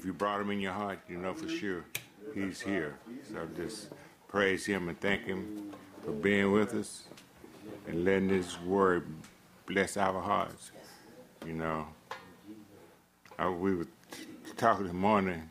if you brought him in your heart, you know for sure he's here. So just praise him and thank him for being with us and letting his word bless our hearts. You know, we were talking this morning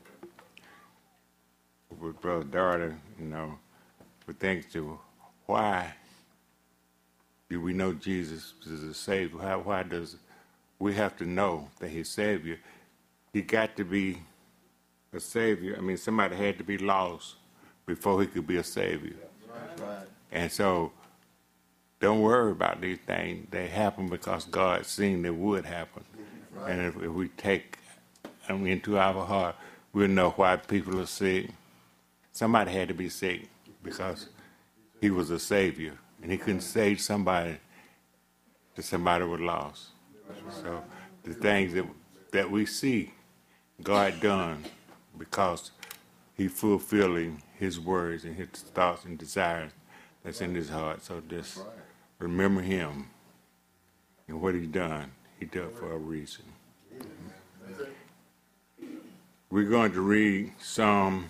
with Brother Darter, you know, with thanks to why do we know Jesus is a Savior? Why does we have to know that he's Savior? He got to be a Savior. I mean, somebody had to be lost before he could be a Savior. Right. And so don't worry about these things. They happen because God seen they would happen. Right. And if we take them into our heart, we'll know why people are sick. Somebody had to be sick because he was a Savior. And he couldn't save somebody that somebody was lost. So the things that we see God done because he fulfilling his words and his thoughts and desires that's in his heart. So just remember him and what he done. He done for a reason. We're going to read Psalm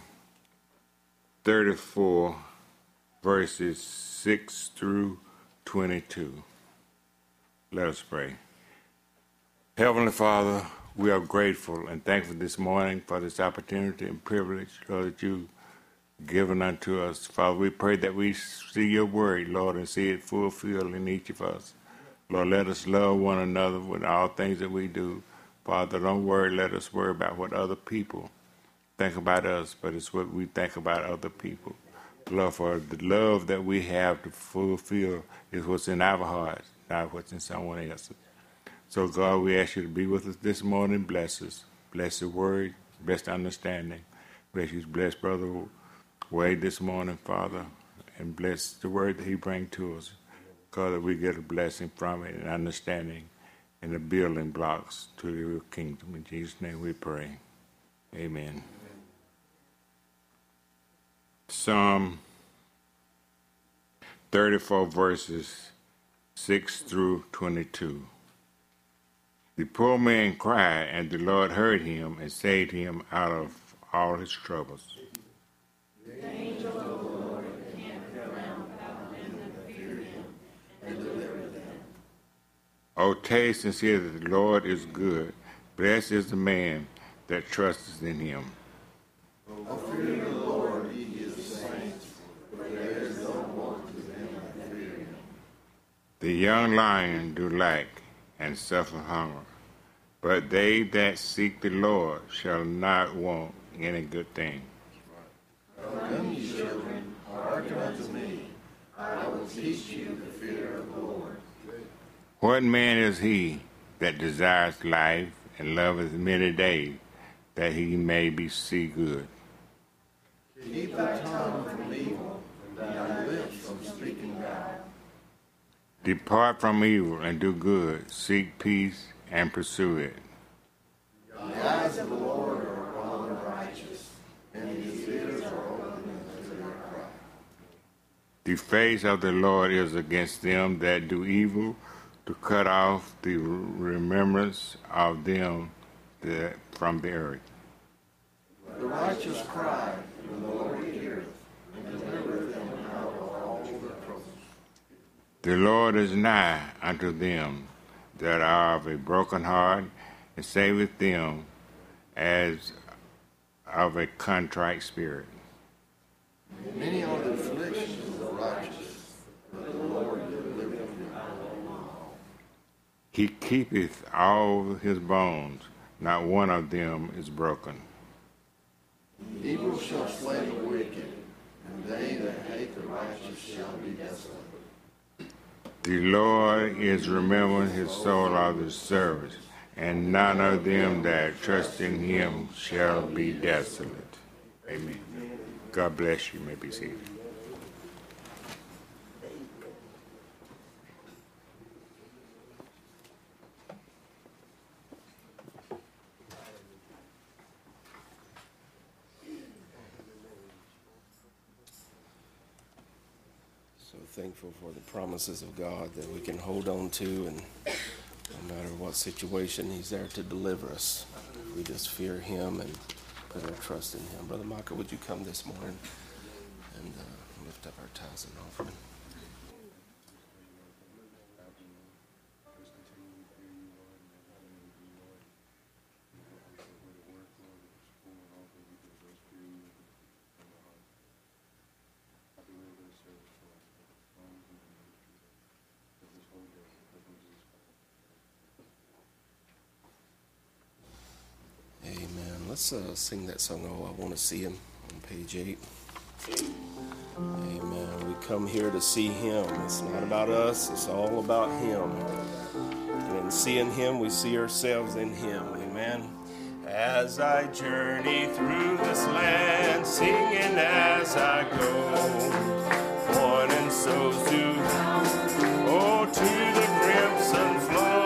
34, verses 6 through 22. Let us pray. Heavenly Father, we are grateful and thankful this morning for this opportunity and privilege, Lord, that you've given unto us. Father, we pray that we see your word, Lord, and see it fulfilled in each of us. Lord, let us love one another with all things that we do. Father, don't let us worry about what other people think about us, but it's what we think about other people. Lord, for the love that we have to fulfill is what's in our hearts, not what's in someone else's. So, God, we ask you to be with us this morning. Bless us. Bless the word. Bless the understanding. Bless Brother Wade this morning, Father, and bless the word that he brings to us. God, that we get a blessing from it and understanding and the building blocks to your kingdom. In Jesus' name we pray. Amen. Psalm 34, verses 6 through 22. The poor man cried, and the Lord heard him and saved him out of all his troubles. The angel of the Lord encamped around about them that fear him and delivered them. O taste and see that the Lord is good. Blessed is the man that trusts in him. O fear the Lord, ye his saints, for there is no want to them that fear him. The young lion do lack and suffer hunger, but they that seek the Lord shall not want any good thing. Come, ye children, hearken unto me. I will teach you the fear of the Lord. What man is he that desires life and loveth many days, that he may see good? Keep thy tongue from evil, and thy lips from speaking guile. Depart from evil and do good. Seek peace and pursue it. The eyes of the Lord are upon the righteous, and his ears are open to their cry. The face of the Lord is against them that do evil, to cut off the remembrance of them from the earth. The righteous cry, and the Lord heareth, and delivereth them out of all their troubles. The Lord is nigh unto them that are of a broken heart, and saveth them as of a contrite spirit. Many are the afflictions of the righteous, but the Lord delivereth them out of them all. He keepeth all his bones, not one of them is broken. Evil shall slay the wicked, and they that hate the righteous shall be desolate. The Lord is remembering his soul of his servants, and none of them that trust in him shall be desolate. Amen. God bless you. You may be seated. Thankful for the promises of God that we can hold on to, and no matter what situation, he's there to deliver us. We just fear him and put our trust in him. Brother Micah, would you come this morning and lift up our tithes and offering? Let's sing that song, Oh, I Want to See Him, on page 8. Amen. We come here to see Him. It's not about us. It's all about Him. And in seeing Him, we see ourselves in Him. Amen. As I journey through this land, singing as I go, born and souls to the crimson flow.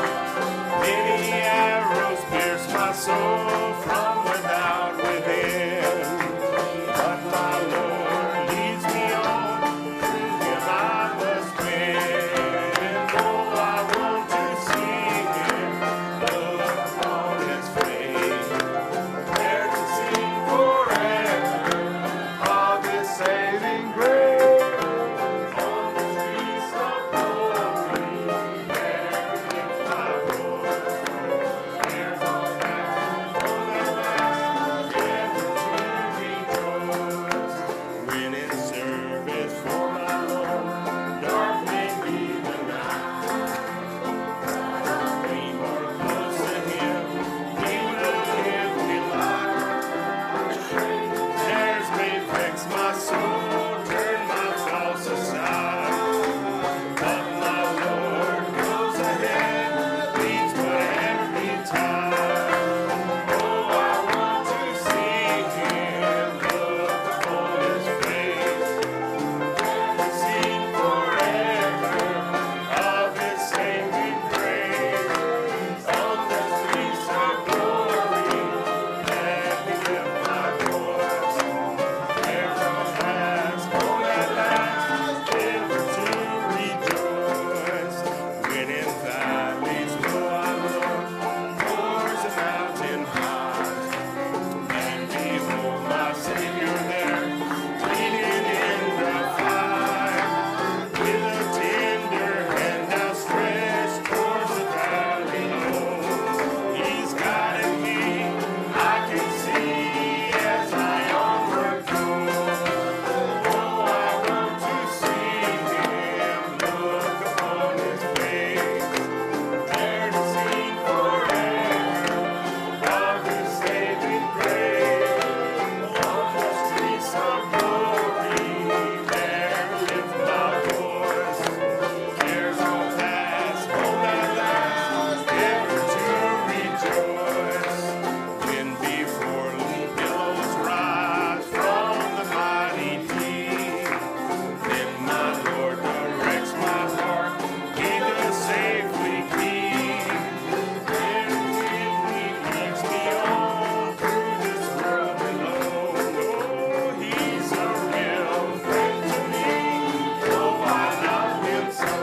Many arrows pierce my soul from without within, but my Lord leads me on, through Him I must win. And oh, I want to see Him, look on His face, there to sing forever of His saving grace. On the streets of glory, there lift my voice. There's all that, all that lasts, ever to rejoice. When in service for my Lord, dark may be the night. Be more close to Him, He will give me life. Cares may vex my soul, turn my thoughts aside. But my Lord goes ahead, leads but every time. Oh, I want to see Him, look upon His face, sing forever of His saving grace. On the streets of glory, let me lift my voice. There's a last, oh, at last, ever to rejoice. When in valleys low I look, towards the mountain high, and behold my Savior there, leaning in the fire, with a tender hand outstretched towards the valley low. He's guiding me, I can see as I onward go. Oh, I want to see Him, look upon His face, there to sing forever of His saving grace. On the streets of glory, there lift my voice. There's no past, home at last, ever to rejoice. When before billows rise from the mighty deep, then my Lord directs my heart, He does safely keep. Then with me leads me on through this world below. Oh, He's a real friend to me, though I love Him so.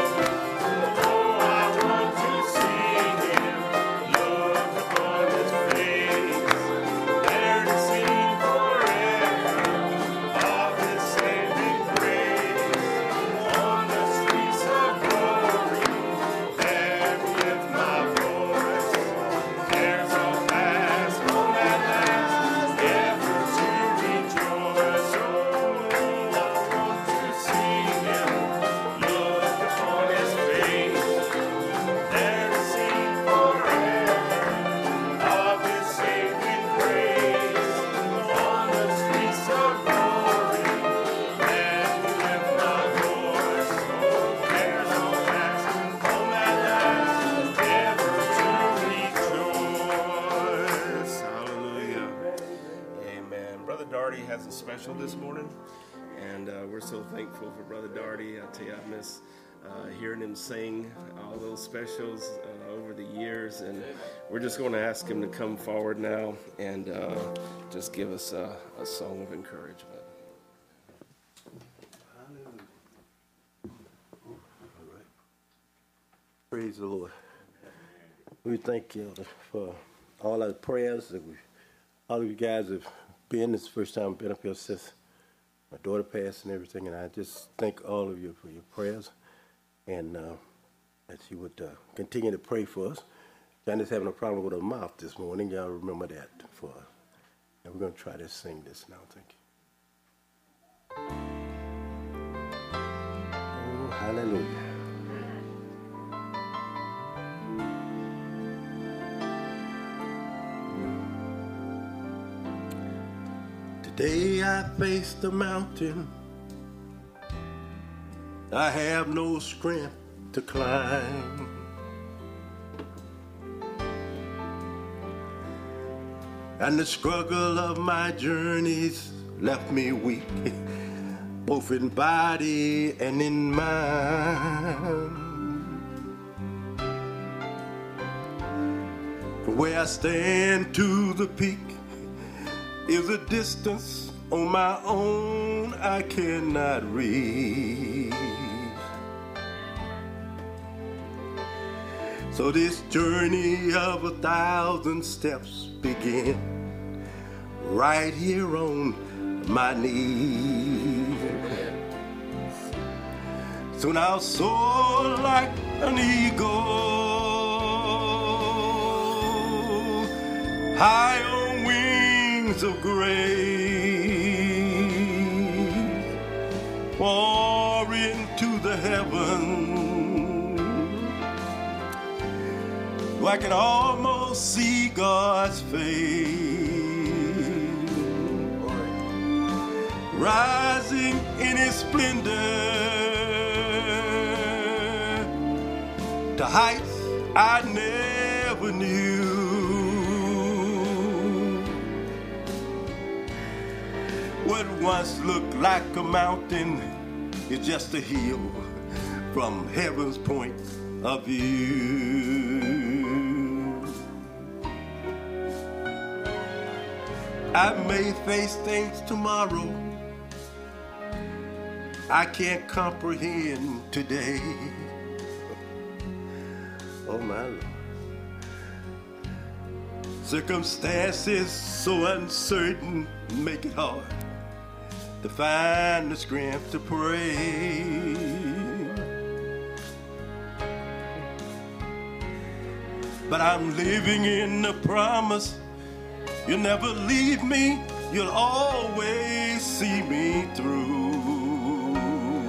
Oh, I want to see Him, look upon His face, there to sing forever of His saving grace. On the streets of glory, there lift my voice. There's a past, home at last, ever to rejoice. Oh, I want to see Him, look upon His face, there to sing forever of His saving grace. On the streets of glory, let me lift my voice. There's no past, home at last, ever to rejoice. Hallelujah. Amen. Brother Darty has a special this morning, and we're so thankful for Brother Darty. I tell you, I miss hearing him sing all those specials over the years, and we're just going to ask him to come forward now and just give us a song of encouragement. Praise the Lord. We thank you for all our prayers that we all of you guys have been. It's the first time I've been up here since my daughter passed and everything, and I just thank all of you for your prayers, and that you would continue to pray for us. Johnny's having a problem with her mouth this morning. Y'all remember that for us. And we're going to try to sing this now. Thank you. Oh, hallelujah. Today I face the mountain. I have no strength to climb. And the struggle of my journeys left me weak, both in body and in mind. From where I stand to the peak is a distance on my own I cannot reach. So this journey of 1,000 steps begin right here on my knees. Soon I'll soar like an eagle, high on wings of grace, far into the heavens. I can almost see God's face, rising in His splendor to heights I never knew. What once looked like a mountain is just a hill from heaven's point of view. I may face things tomorrow I can't comprehend today. Oh my Lord. Circumstances so uncertain make it hard to find the strength to pray. But I'm living in the promise you'll never leave me, you'll always see me through.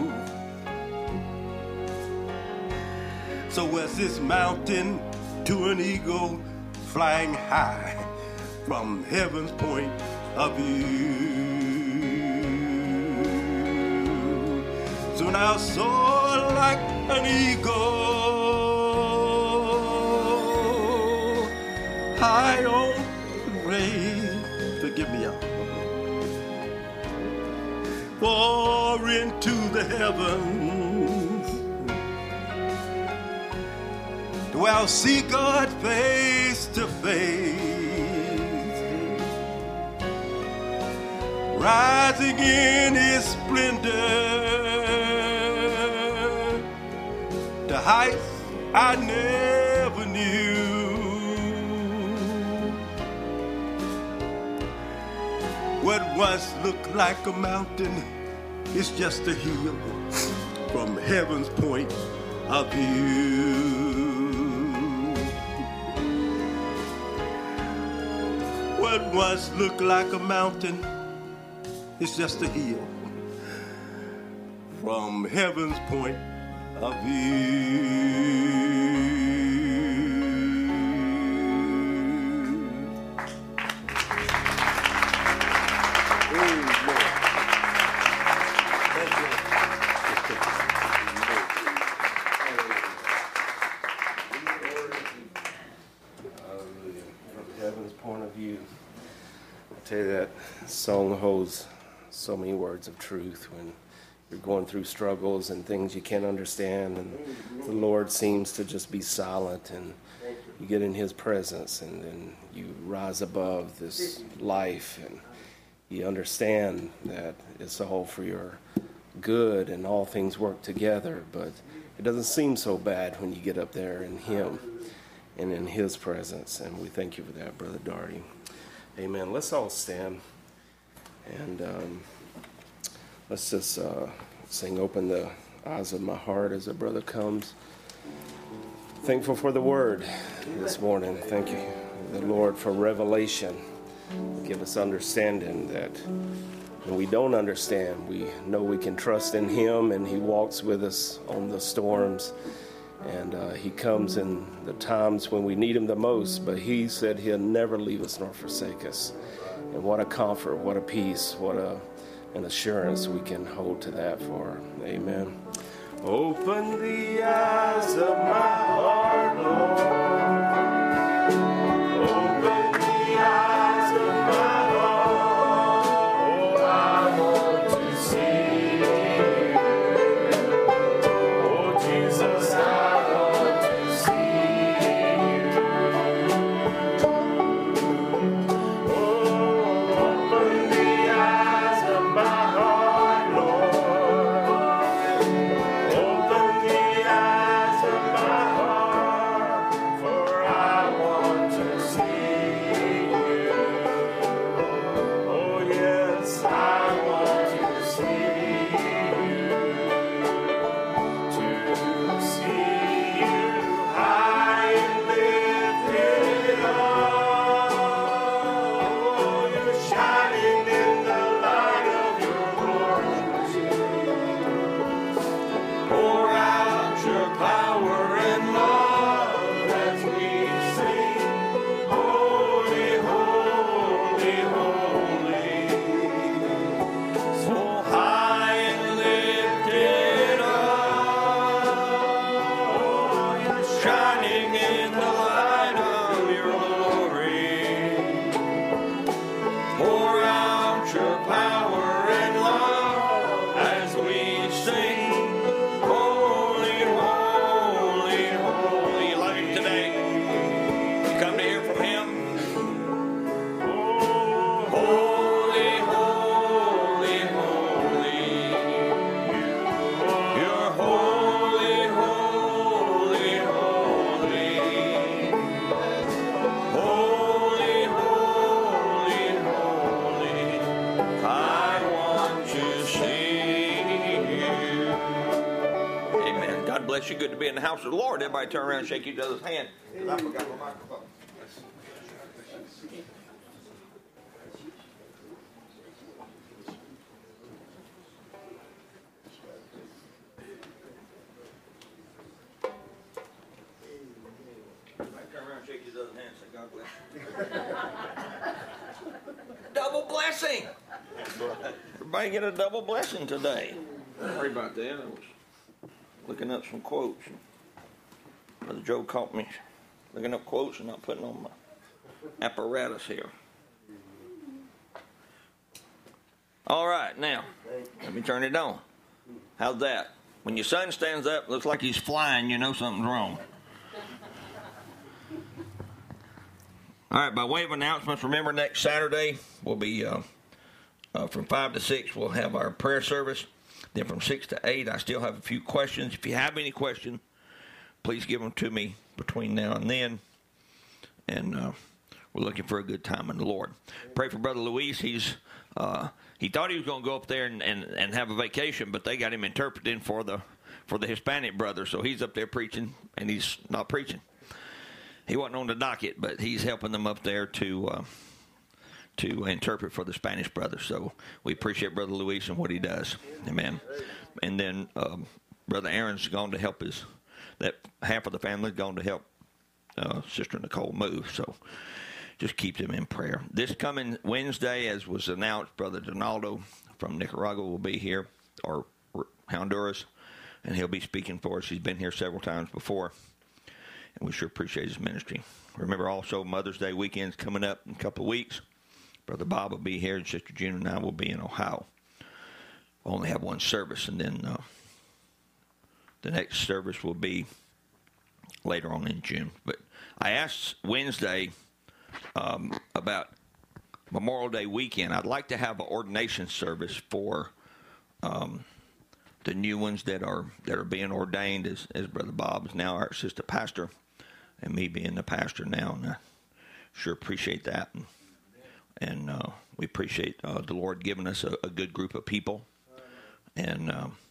So where's this mountain to an eagle flying high from heaven's point of view? Soon I'll soar like an eagle, high on forgive me, y'all. Far into the heavens, where I'll see God face to face, rising in His splendor to heights I never knew. What once looked like a mountain is just a hill from heaven's point of view. What once looked like a mountain is just a hill from heaven's point of view. Tell you that song holds so many words of truth when you're going through struggles and things you can't understand, and the Lord seems to just be silent, and you get in His presence, and then you rise above this life, and you understand that it's all for your good and all things work together. But it doesn't seem so bad when you get up there in Him and in His presence, and we thank you for that, Brother Darty. Amen. Let's all stand. And let's just sing Open the Eyes of My Heart as a brother comes. Thankful for the word this morning. Thank you, the Lord, for revelation. Give us understanding that when we don't understand, we know we can trust in Him, and He walks with us on the storms. And He comes in the times when we need Him the most, but He said He'll never leave us nor forsake us. And what a comfort, what a peace, what an assurance we can hold to that for. Amen. Open the eyes of my heart, Lord. Open the eyes of my heart. Oh, I want to see you. Oh, Jesus, I want to see you. Oh, open the eyes of my heart, Lord. Open the eyes of my heart, for I want to see you. Oh yes, I want to see you high and lifted up. Oh, you're shining in the light of your glory. Pour out your power and love as we sing, holy, holy, holy. So high and lifted up, oh, you're shining in the light of your glory. Pour out your power and love as we sing, holy, holy, holy. You love Him today? You come to hear from Him? Holy, holy, holy. You're holy, holy, holy. Holy, holy, holy. I want to see you. Amen. God bless you. Good to be in the house of the Lord. Everybody turn around and shake each other's hand. 'Cause I forgot my microphone. Turn around and shake each other's hand and say, God bless you. Double blessing. Everybody get a double blessing today. Sorry about that. I was looking up some quotes. Brother Joe caught me looking up quotes and not putting on my apparatus here. All right, now, let me turn it on. How's that? When your son stands up, looks like he's flying, you know something's wrong. All right, by way of announcements, remember next Saturday we'll be from 5 to 6, we'll have our prayer service. Then from 6 to 8, I still have a few questions. If you have any questions, please give them to me between now and then. And we're looking for a good time in the Lord. Pray for Brother Luis. He thought he was going to go up there and have a vacation, but they got him interpreting for the Hispanic brother. So he's up there preaching, and he's not preaching. He wasn't on the docket, but he's helping them up there to interpret for the Spanish brothers. So we appreciate Brother Luis and what he does. Amen. And then Brother Aaron's gone to help that half of the family's gone to help Sister Nicole move. So just keep them in prayer. This coming Wednesday, as was announced, Brother Donaldo from Nicaragua will be here, or Honduras, and he'll be speaking for us. He's been here several times before, and we sure appreciate his ministry. Remember also Mother's Day weekend's coming up in a couple of weeks. Brother Bob will be here, and Sister June and I will be in Ohio. We'll only have one service, and then the next service will be later on in June. But I asked Wednesday about Memorial Day weekend. I'd like to have an ordination service for the new ones that are being ordained, as Brother Bob is now our assistant pastor, and me being the pastor now, and I sure appreciate that. And we appreciate the Lord giving us a good group of people. And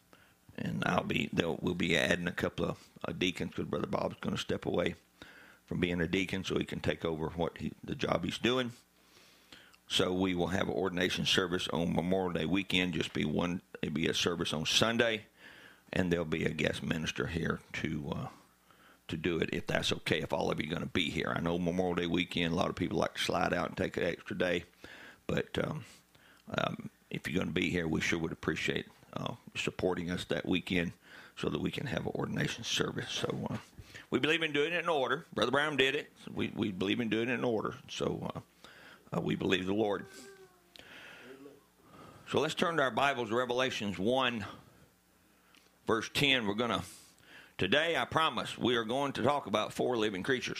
we'll be adding a couple of deacons because Brother Bob's going to step away from being a deacon so he can take over the job he's doing. So we will have an ordination service on Memorial Day weekend. It'll be a service on Sunday, and there'll be a guest minister here to do it, if that's okay, if all of you are going to be here. I know Memorial Day weekend, a lot of people like to slide out and take an extra day, but if you're going to be here, we sure would appreciate supporting us that weekend so that we can have an ordination service. So we believe in doing it in order. Brother Brown did it. So we believe in doing it in order. So we believe the Lord. So let's turn to our Bibles, Revelations 1, verse 10. Today, I promise, we are going to talk about 4 living creatures.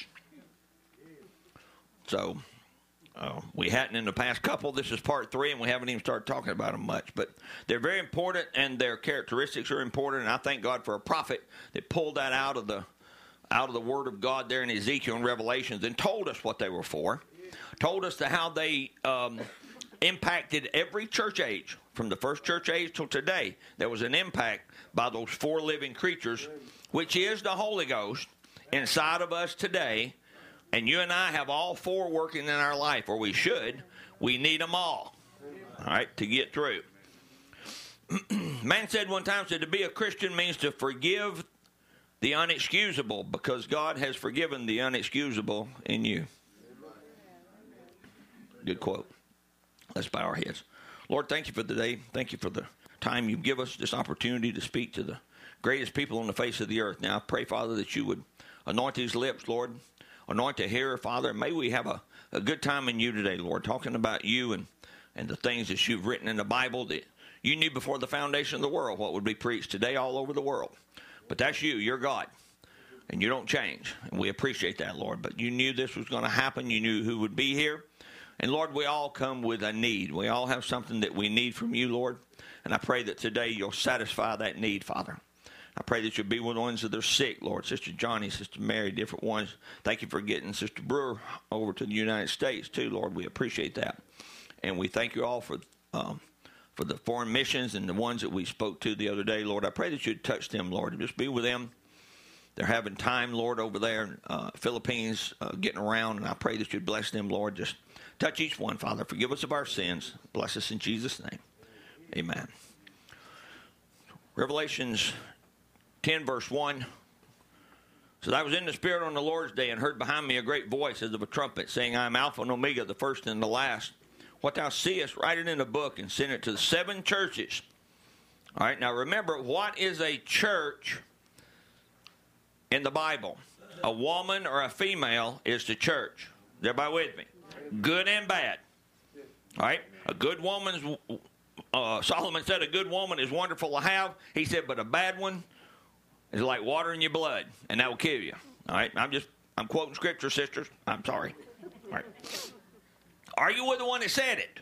So, we hadn't in the past couple. This is part 3, and we haven't even started talking about them much. But they're very important, and their characteristics are important. And I thank God for a prophet that pulled that out of the Word of God there in Ezekiel and Revelations and told us what they were for. Told us how they impacted every church age, from the first church age till today. There was an impact by those 4 living creatures, which is the Holy Ghost inside of us today. And you and I have all 4 working in our life, or we should. We need them all right, to get through. Man said one time, to be a Christian means to forgive the unexcusable, because God has forgiven the unexcusable in you. Good quote. Let's bow our heads. Lord, thank you for the day. Thank you for the time you give us, this opportunity to speak to the greatest people on the face of the earth. Now, I pray, Father, that you would anoint these lips, Lord. Anoint the hearer, Father. May we have a good time in you today, Lord, talking about you and the things that you've written in the Bible that you knew before the foundation of the world what would be preached today all over the world. But that's you. You're God. And you don't change. And we appreciate that, Lord. But you knew this was going to happen. You knew who would be here. And, Lord, we all come with a need. We all have something that we need from you, Lord. And I pray that today you'll satisfy that need, Father. I pray that you'll be with the ones that are sick, Lord. Sister Johnny, Sister Mary, different ones. Thank you for getting Sister Brewer over to the United States, too, Lord. We appreciate that. And we thank you all for the foreign missions and the ones that we spoke to the other day, Lord. I pray that you'd touch them, Lord, and just be with them. They're having time, Lord, over there in Philippines, getting around, and I pray that you'd bless them, Lord. Just touch each one, Father. Forgive us of our sins. Bless us in Jesus' name. Amen. Revelations 10, verse 1. So I was in the Spirit on the Lord's day and heard behind me a great voice as of a trumpet, saying, I am Alpha and Omega, the first and the last. What thou seest, write it in a book and send it to the 7 churches. All right, now remember, what is a church in the Bible? A woman or a female is the church. Is everybody with me? Good and bad. All right? A good woman's, Solomon said a good woman is wonderful to have. He said, but a bad one is like water in your blood, and that will kill you. All right? I'm quoting scripture, sisters. I'm sorry. All right. Are you with the one that said it?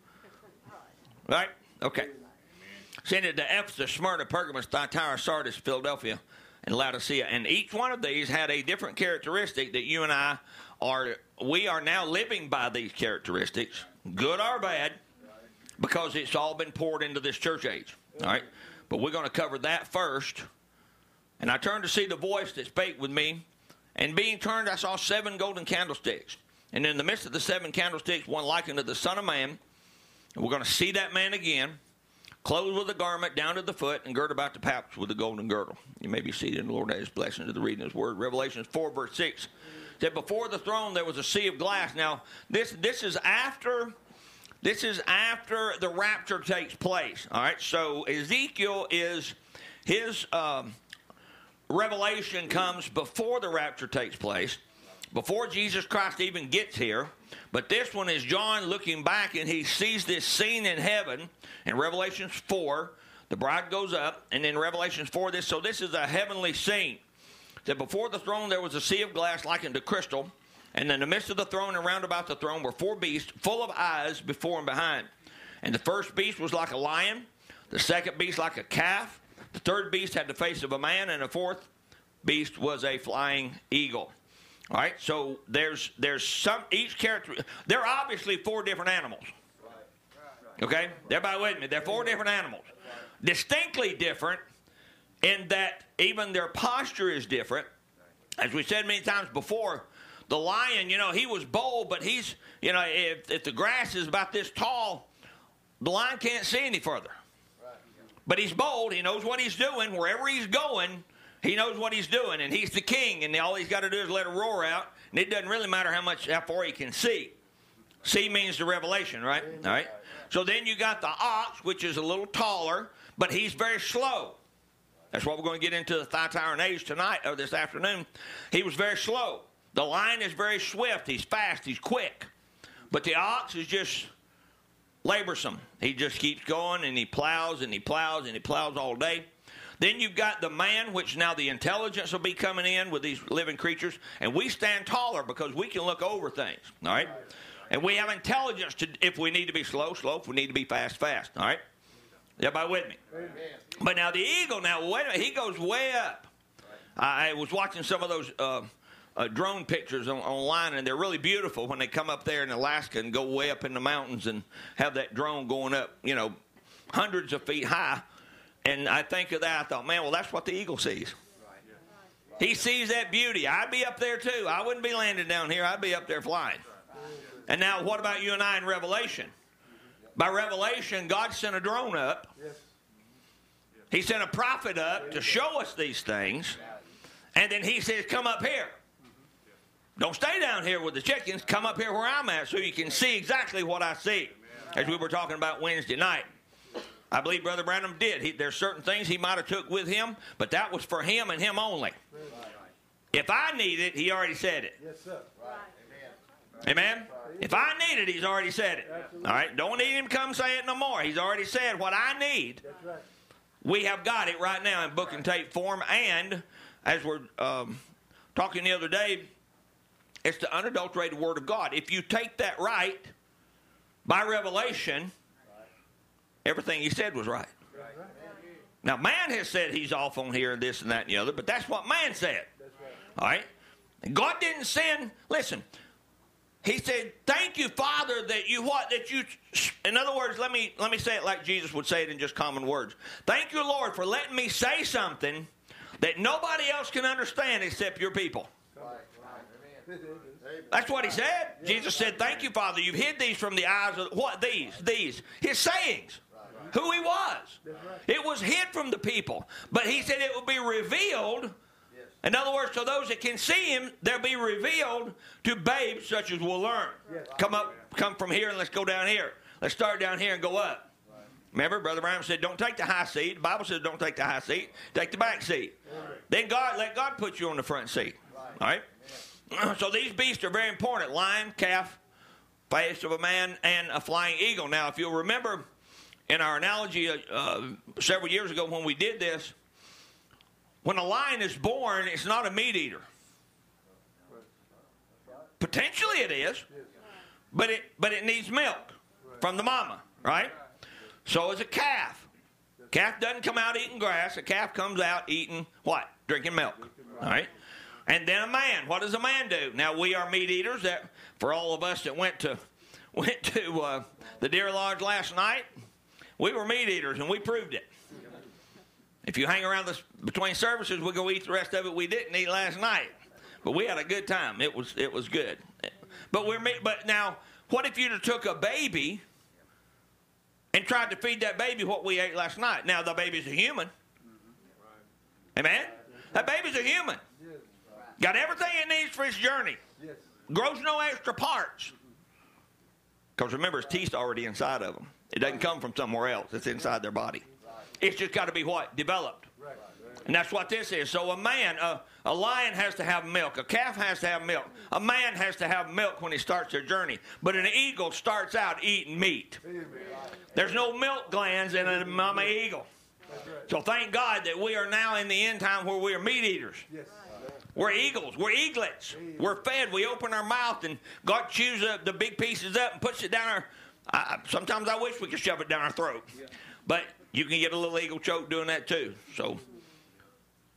Right? Okay. Send it to Ephesus, Smyrna, Pergamos, Thyatira, Sardis, Philadelphia, and Laodicea. And each one of these had a different characteristic that you and I we are now living by these characteristics, good or bad, because it's all been poured into this church age. All right? But we're going to cover that first. And I turned to see the voice that spake with me, and being turned, I saw 7 golden candlesticks. And in the midst of the 7 candlesticks, one likened to the Son of Man. And we're going to see that man again, clothed with a garment down to the foot, and girt about the paps with a golden girdle. You may be seated in the Lord. That is blessing to the reading of his word. Revelation 4, verse 6. That before the throne there was a sea of glass. Now, this is after the rapture takes place. All right, so Ezekiel his revelation comes before the rapture takes place, before Jesus Christ even gets here. But this one is John looking back, and he sees this scene in heaven. In Revelation 4, the bride goes up, and in Revelation 4, this is a heavenly scene. That before the throne there was a sea of glass like unto crystal, and in the midst of the throne and round about the throne were 4 beasts, full of eyes before and behind. And the first beast was like a lion, the second beast like a calf, the third beast had the face of a man, and the fourth beast was a flying eagle. All right, so there's some, each character, there are obviously 4 different animals. Okay, everybody with me? They're 4 different animals. Distinctly different in that even their posture is different. As we said many times before, the lion, he was bold, but he's, if the grass is about this tall, the lion can't see any further. But he's bold. He knows what he's doing. Wherever he's going, he knows what he's doing, and he's the king, and all he's got to do is let a roar out, and it doesn't really matter how far he can see. See means the revelation, right? All right. So then you got the ox, which is a little taller, but he's very slow. That's what we're going to get into the Thyatiran age tonight, or this afternoon. He was very slow. The lion is very swift. He's fast. He's quick. But the ox is just laborsome. He just keeps going, and he plows, and he plows, and he plows all day. Then you've got the man, which now the intelligence will be coming in with these living creatures. And we stand taller because we can look over things. All right? And we have intelligence to, if we need to be slow, slow. If we need to be fast, fast. All right? Everybody with me? Amen. But now the eagle, wait a minute, he goes way up. I was watching some of those drone pictures online, and they're really beautiful when they come up there in Alaska and go way up in the mountains and have that drone going up, hundreds of feet high. And I think of that, I thought, man, well, that's what the eagle sees. He sees that beauty. I'd be up there too. I wouldn't be landing down here. I'd be up there flying. And now what about you and I in Revelation? By revelation, God sent a drone up. He sent a prophet up to show us these things. And then he says, come up here. Don't stay down here with the chickens. Come up here where I'm at so you can see exactly what I see. As we were talking about Wednesday night. I believe Brother Branham did. There's certain things he might have took with him, but that was for him and him only. If I need it, he already said it. Yes, sir. Amen? If I need it, he's already said it. All right? Don't need him to come say it no more. He's already said what I need. We have got it right now in book and tape form. And as we're talking the other day, it's the unadulterated Word of God. If you take that right, by revelation, everything he said was right. Now, man has said he's off on here and this and that and the other, but that's what man said. All right? And God didn't send, listen, he said, thank you, Father, that you, in other words, let me say it like Jesus would say it in just common words. Thank you, Lord, for letting me say something that nobody else can understand except your people. That's what he said. Jesus said, thank you, Father, you've hid these from the eyes of, what, these, his sayings. Who he was. It was hid from the people. But he said it will be revealed. In other words, to those that can see him, they'll be revealed to babes such as will learn. Come from here and let's go down here. Let's start down here and go up. Remember, Brother Branham said, don't take the high seat. The Bible says don't take the high seat. Take the back seat. Then let God put you on the front seat. All right? So these beasts are very important. Lion, calf, face of a man, and a flying eagle. Now, if you'll remember in our analogy several years ago when we did this, when a lion is born, it's not a meat eater. Potentially it is, but it needs milk from the mama, right? So is a calf. Calf doesn't come out eating grass. A calf comes out eating what? Drinking milk, all right? And then a man. What does a man do? Now, we are meat eaters. That for all of us that went to the Deer Lodge last night, we were meat eaters, and we proved it. If you hang around between services, we'll go eat the rest of it we didn't eat last night. But we had a good time. It was good. But now, what if you took a baby and tried to feed that baby what we ate last night? Now, the baby's a human. Amen? That baby's a human. Got everything it needs for its journey. Grows no extra parts. Because remember, its teeth's already inside of them. It doesn't come from somewhere else. It's inside their body. It's just got to be what? Developed. And that's what this is. So a lion has to have milk. A calf has to have milk. A man has to have milk when he starts their journey. But an eagle starts out eating meat. There's no milk glands in a mama eagle. So thank God that we are now in the end time where we are meat eaters. We're eagles. We're eaglets. We're fed. We open our mouth and God chews the big pieces up and puts it down our... sometimes I wish we could shove it down our throat. But you can get a little eagle choke doing that too. So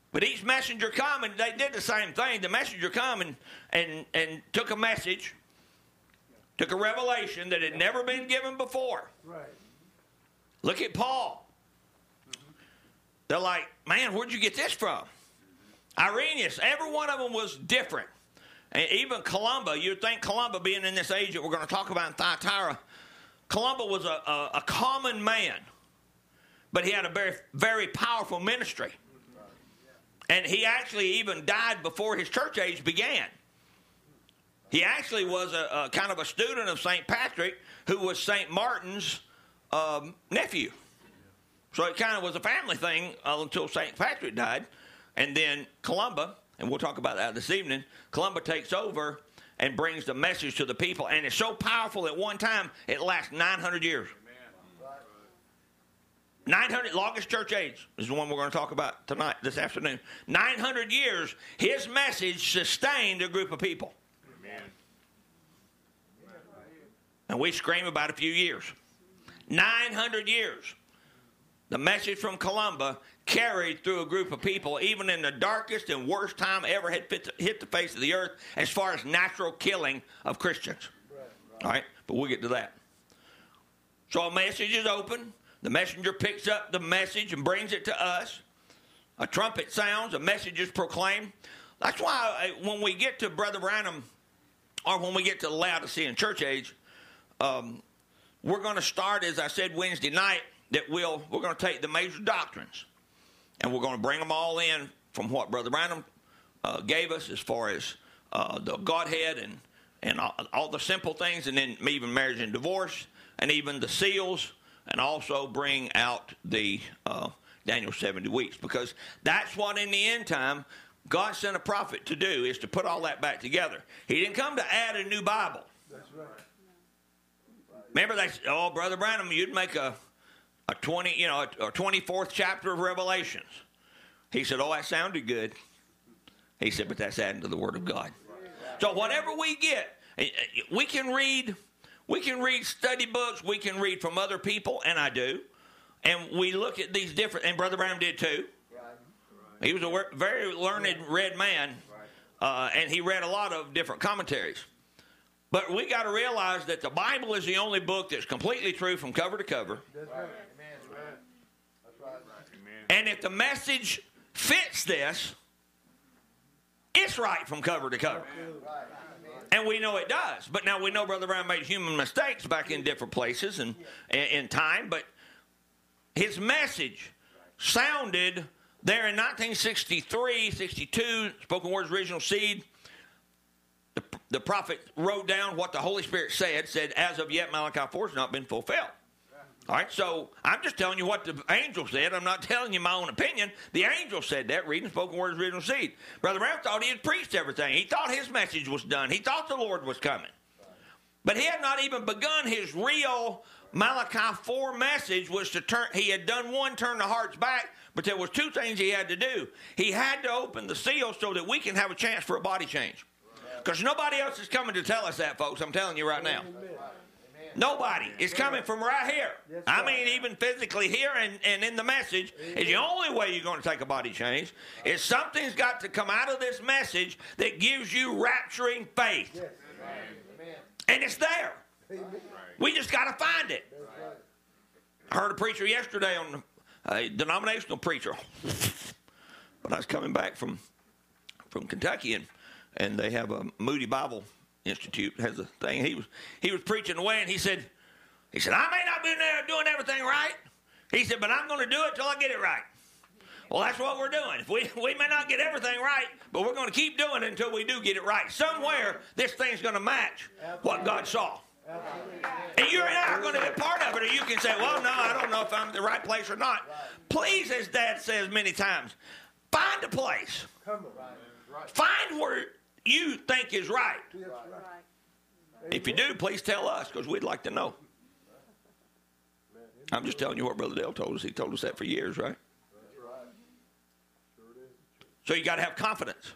But each messenger come, and they did the same thing. The messenger come and took a message, took a revelation that had never been given before. Right. Look at Paul. They're like, man, where'd you get this from? Irenaeus, every one of them was different. And even Columba, you'd think Columba, being in this age that we're going to talk about in Thyatira, Columba was a common man, but he had a very, very powerful ministry. And he actually even died before his church age began. He actually was a kind of a student of St. Patrick, who was St. Martin's nephew. So it kind of was a family thing until St. Patrick died. And then Columba, and we'll talk about that this evening, Columba takes over and brings the message to the people. And it's so powerful at one time, it lasts 900 years. 900, longest church age is the one we're going to talk about tonight, this afternoon. 900 years, his message sustained a group of people. Amen. And we scream about a few years. 900 years. The message from Columba carried through a group of people, even in the darkest and worst time ever had hit the face of the earth, as far as natural killing of Christians. All right, but we'll get to that. So a message is open. The messenger picks up the message and brings it to us. A trumpet sounds, a message is proclaimed. That's why when we get to Brother Branham, or when we get to the Laodicean church age, we're going to start, as I said Wednesday night, that we're going to take the major doctrines, and we're going to bring them all in from what Brother Branham gave us as far as the Godhead and all the simple things, and then even marriage and divorce, and even the seals, and also bring out the Daniel 70 weeks, because that's what in the end time God sent a prophet to do, is to put all that back together. He didn't come to add a new Bible. That's right. Remember, they said, "Oh, Brother Branham, you'd make a 24th chapter of Revelations." He said, "Oh, that sounded good." He said, "But that's adding to the Word of God." So whatever we get, we can read study books, we can read from other people, and I do, and we look at these different, and Brother Branham did too. He was a very learned, read man, and he read a lot of different commentaries. But we got to realize that the Bible is the only book that's completely true from cover to cover. That's right. And if the message fits this, it's right from cover to cover. And we know it does. But now we know Brother Brown made human mistakes back in different places and in time. But his message sounded there in 1963, 62, Spoken Word's Original Seed. The prophet wrote down what the Holy Spirit said, as of yet Malachi 4 has not been fulfilled. All right, so I'm just telling you what the angel said. I'm not telling you my own opinion. The angel said that, reading Spoken Word's Original Seed. Brother Brown thought he had preached everything. He thought his message was done. He thought the Lord was coming. But he had not even begun his real Malachi 4 message. Was to turn. He had done one, turn the hearts back, but there was two things he had to do. He had to open the seal so that we can have a chance for a body change. Because nobody else is coming to tell us that, folks. I'm telling you right now. Nobody. It's coming from right here. I mean, even physically here and in the message is the only way you're going to take a body change. Is something's got to come out of this message that gives you rapturing faith. And it's there. We just got to find it. I heard a preacher yesterday, on a denominational preacher. But I was coming back from Kentucky, and they have a Moody Bible Institute has a thing. He was preaching away, and he said, I may not be there doing everything right. He said, but I'm going to do it till I get it right. Well, that's what we're doing. We may not get everything right, but we're going to keep doing it until we do get it right. Somewhere, this thing's going to match what God saw. And you and I are going to be part of it, or you can say, well, no, I don't know if I'm in the right place or not. Please, as Dad says many times, find a place. Find where you think is right. If you do, please tell us, because we'd like to know. I'm just telling you what Brother Dale told us. He told us that for years, right? So you got to have confidence.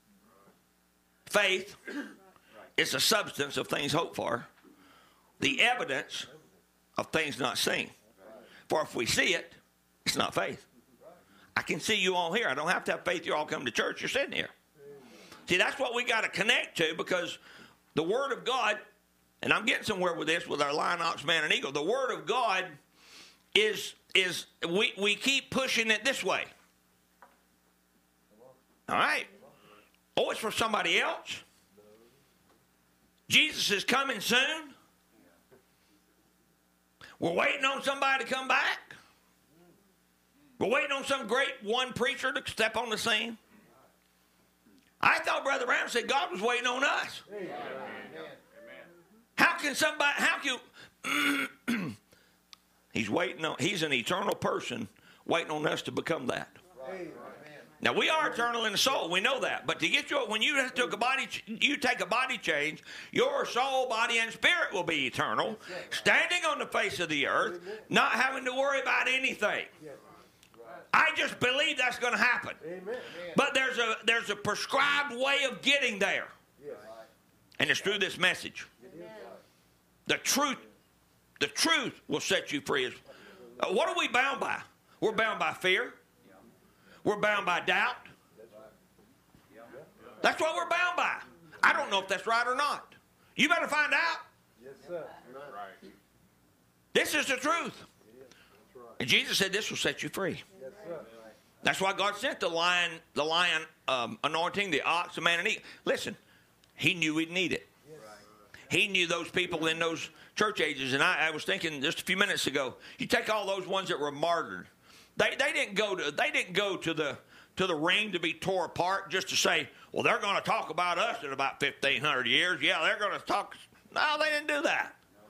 Faith is the substance of things hoped for, the evidence of things not seen. For if we see it, it's not faith. I can see you all here. I don't have to have faith you all come to church. You're sitting here. See, that's what we got to connect to, because the Word of God, and I'm getting somewhere with this with our lion, ox, man, and eagle. The Word of God is we keep pushing it this way. All right? Oh, it's for somebody else? Jesus is coming soon? We're waiting on somebody to come back? We're waiting on some great one preacher to step on the scene? I thought Brother Brown said God was waiting on us. Amen. How can he's waiting on, he's an eternal person waiting on us to become that. Amen. Now, we are eternal in the soul. We know that. But to get you, when you take a body change, your soul, body, and spirit will be eternal, standing on the face of the earth, not having to worry about anything. I just believe that's going to happen. But there's a prescribed way of getting there. And it's through this message. The truth will set you free. What are we bound by? We're bound by fear. We're bound by doubt. That's what we're bound by. I don't know if that's right or not. You better find out. Yes, sir. This is the truth. And Jesus said this will set you free. Yes, sir. That's why God sent the lion anointing, the ox, the man, and eagle. Listen, he knew we'd need it. He knew those people in those church ages. And I was thinking just a few minutes ago, you take all those ones that were martyred. They didn't go to the ring to be tore apart just to say, well, they're going to talk about us in about 1,500 years. Yeah, they're going to talk. No, they didn't do that.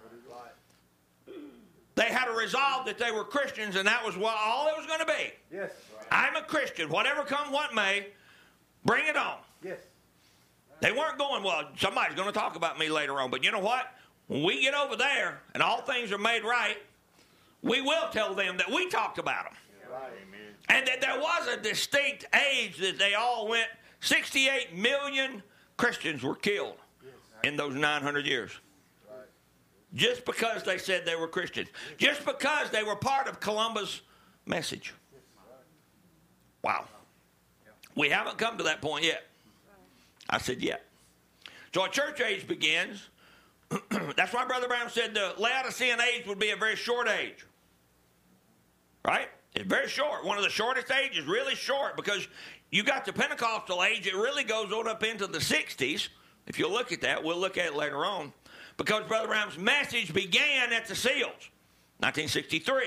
They had a resolve that they were Christians, and that was all it was going to be. Yes. I'm a Christian. Whatever come, what may, bring it on. Yes. They weren't going, well, somebody's going to talk about me later on. But you know what? When we get over there and all things are made right, we will tell them that we talked about them. And that there was a distinct age that they all went. 68 million Christians were killed in those 900 years. Just because they said they were Christians. Just because they were part of Columbus' message. Wow. We haven't come to that point yet. I said yet. So a church age begins. That's why Brother Brown said the Laodicean age would be a very short age. Right? It's very short. One of the shortest ages, really short, because you got the Pentecostal age. It really goes on up into the 60s. If you look at that, we'll look at it later on. Because Brother Brown's message began at the seals, 1963.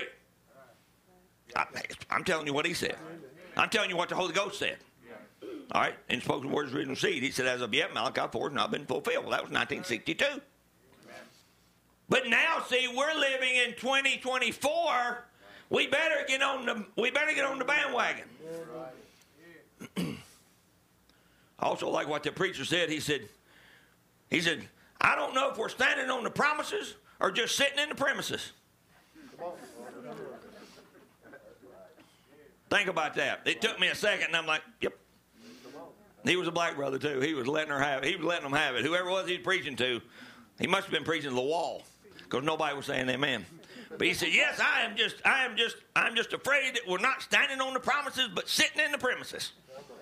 I'm telling you what he said. I'm telling you what the Holy Ghost said. All right? In spoken words, written seed. He said, as of yet, Malachi 4 has not been fulfilled. Well, that was 1962. But now, see, we're living in 2024. We better get on the bandwagon. I also like what the preacher said. He said, I don't know if we're standing on the promises or just sitting in the premises. Think about that. It took me a second, and I'm like, yep. He was a black brother, too. He was letting them have it. Whoever it was he was preaching to, he must have been preaching to the wall, because nobody was saying amen. But he said, yes, I'm just afraid that we're not standing on the promises, but sitting in the premises.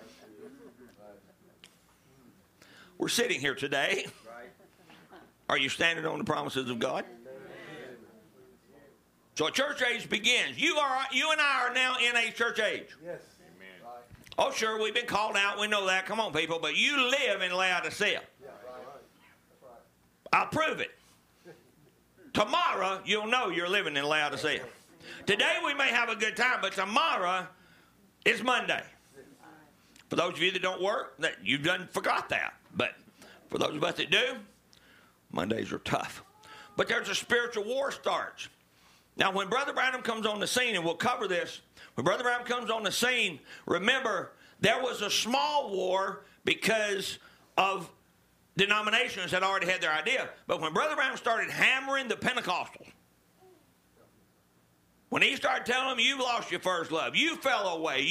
We're sitting here today. Are you standing on the promises of God? So a church age begins. You and I are now in a church age. Yes. Oh, sure, we've been called out. We know that. Come on, people. But you live in Laodicea. I'll prove it. Tomorrow, you'll know you're living in Laodicea. Today, we may have a good time, but tomorrow is Monday. For those of you that don't work, you've forgot that. But for those of us that do, Mondays are tough. But there's a spiritual war starts. Now, when Brother Branham comes on the scene, and we'll cover this, when Brother Branham comes on the scene, remember, there was a small war because of denominations that already had their idea. But when Brother Branham started hammering the Pentecostals, when he started telling them, you've lost your first love, you fell away,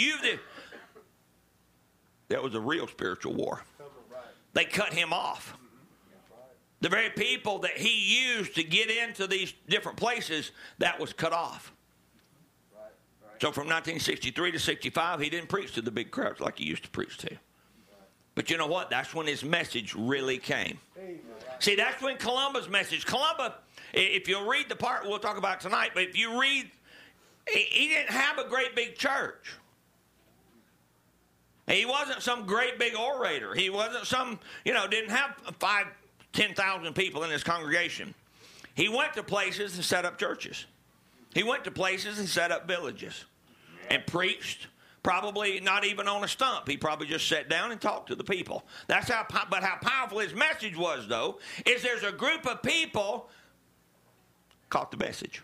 there was a real spiritual war. They cut him off. The very people that he used to get into these different places, that was cut off. So from 1963 to 65, he didn't preach to the big crowds like he used to preach to. But you know what? That's when his message really came. See, that's when Columba's message. Columba, if you'll read the part we'll talk about tonight, but if you read, he didn't have a great big church. He wasn't some great big orator. He wasn't some, didn't have 10,000 people in his congregation. He went to places and set up churches. He went to places and set up villages and preached. Probably not even on a stump. He probably just sat down and talked to the people. But how powerful his message was, though, is there's a group of people caught the message.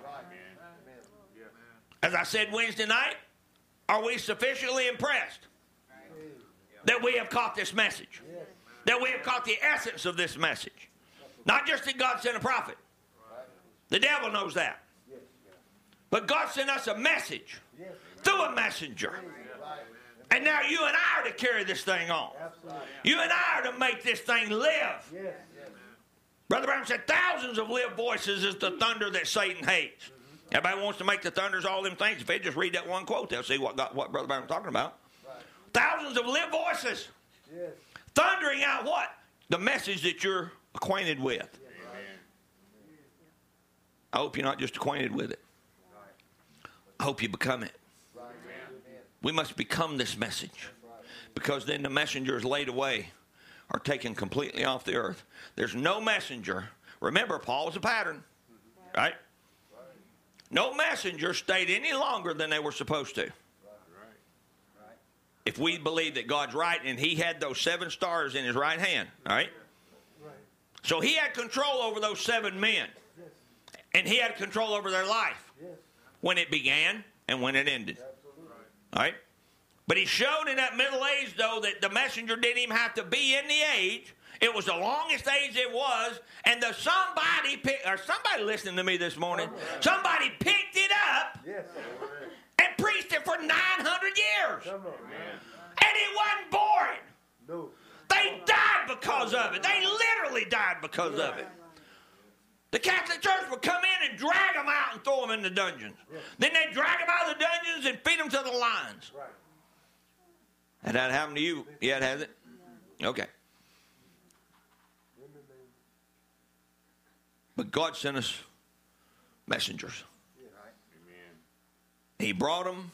As I said Wednesday night, are we sufficiently impressed that we have caught this message? That we have caught the essence of this message? Not just that God sent a prophet. The devil knows that. But God sent us a message through a messenger. And now you and I are to carry this thing on. You and I are to make this thing live. Brother Branham said thousands of live voices is the thunder that Satan hates. Everybody wants to make the thunders all them things. If they just read that one quote, they'll see what Brother Branham was talking about. Thousands of live voices. Thundering out what? The message that you're acquainted with. I hope you're not just acquainted with it. I hope you become it. We must become this message, because then the messengers laid away are taken completely off the earth. There's no messenger. Remember, Paul was a pattern, right? No messenger stayed any longer than they were supposed to. If we believe that God's right, and he had those 7 stars in his right hand, all right? So he had control over those 7 men, and he had control over their life when it began and when it ended. All right? But he showed in that middle age, though, that the messenger didn't even have to be in the age. It was the longest age it was, and somebody listening to me this morning, somebody picked it up and preached it for 900 years. And it wasn't boring. They died because of it. They literally died because of it. The Catholic Church would come in and drag them out and throw them in the dungeons. Then they'd drag them out of the dungeons and feed them to the lions. Had that happened to you yet, has it? Okay. But God sent us messengers. He brought them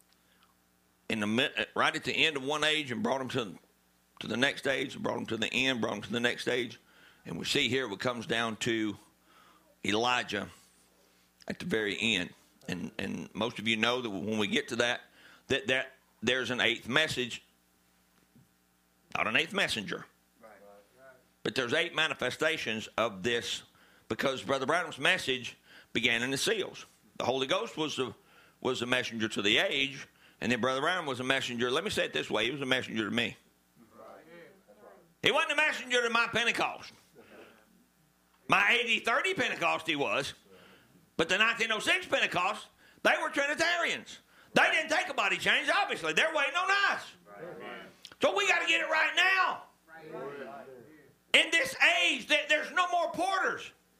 right at the end of one age and brought them to the next age, brought them to the end, brought them to the next stage. And we see here it comes down to Elijah at the very end. And most of you know that when we get to that there's an 8th message, not an 8th messenger. But there's 8 manifestations of this, because Brother Branham's message began in the seals. The Holy Ghost was the messenger to the age, and then Brother Branham was a messenger. Let me say it this way. He was a messenger to me. He wasn't a messenger to my Pentecost. My 80-30 Pentecost he was. But the 1906 Pentecost, they were Trinitarians. They didn't take a body change, obviously. They're waiting on us. So we got to get it right now. In this age, there's no more porters.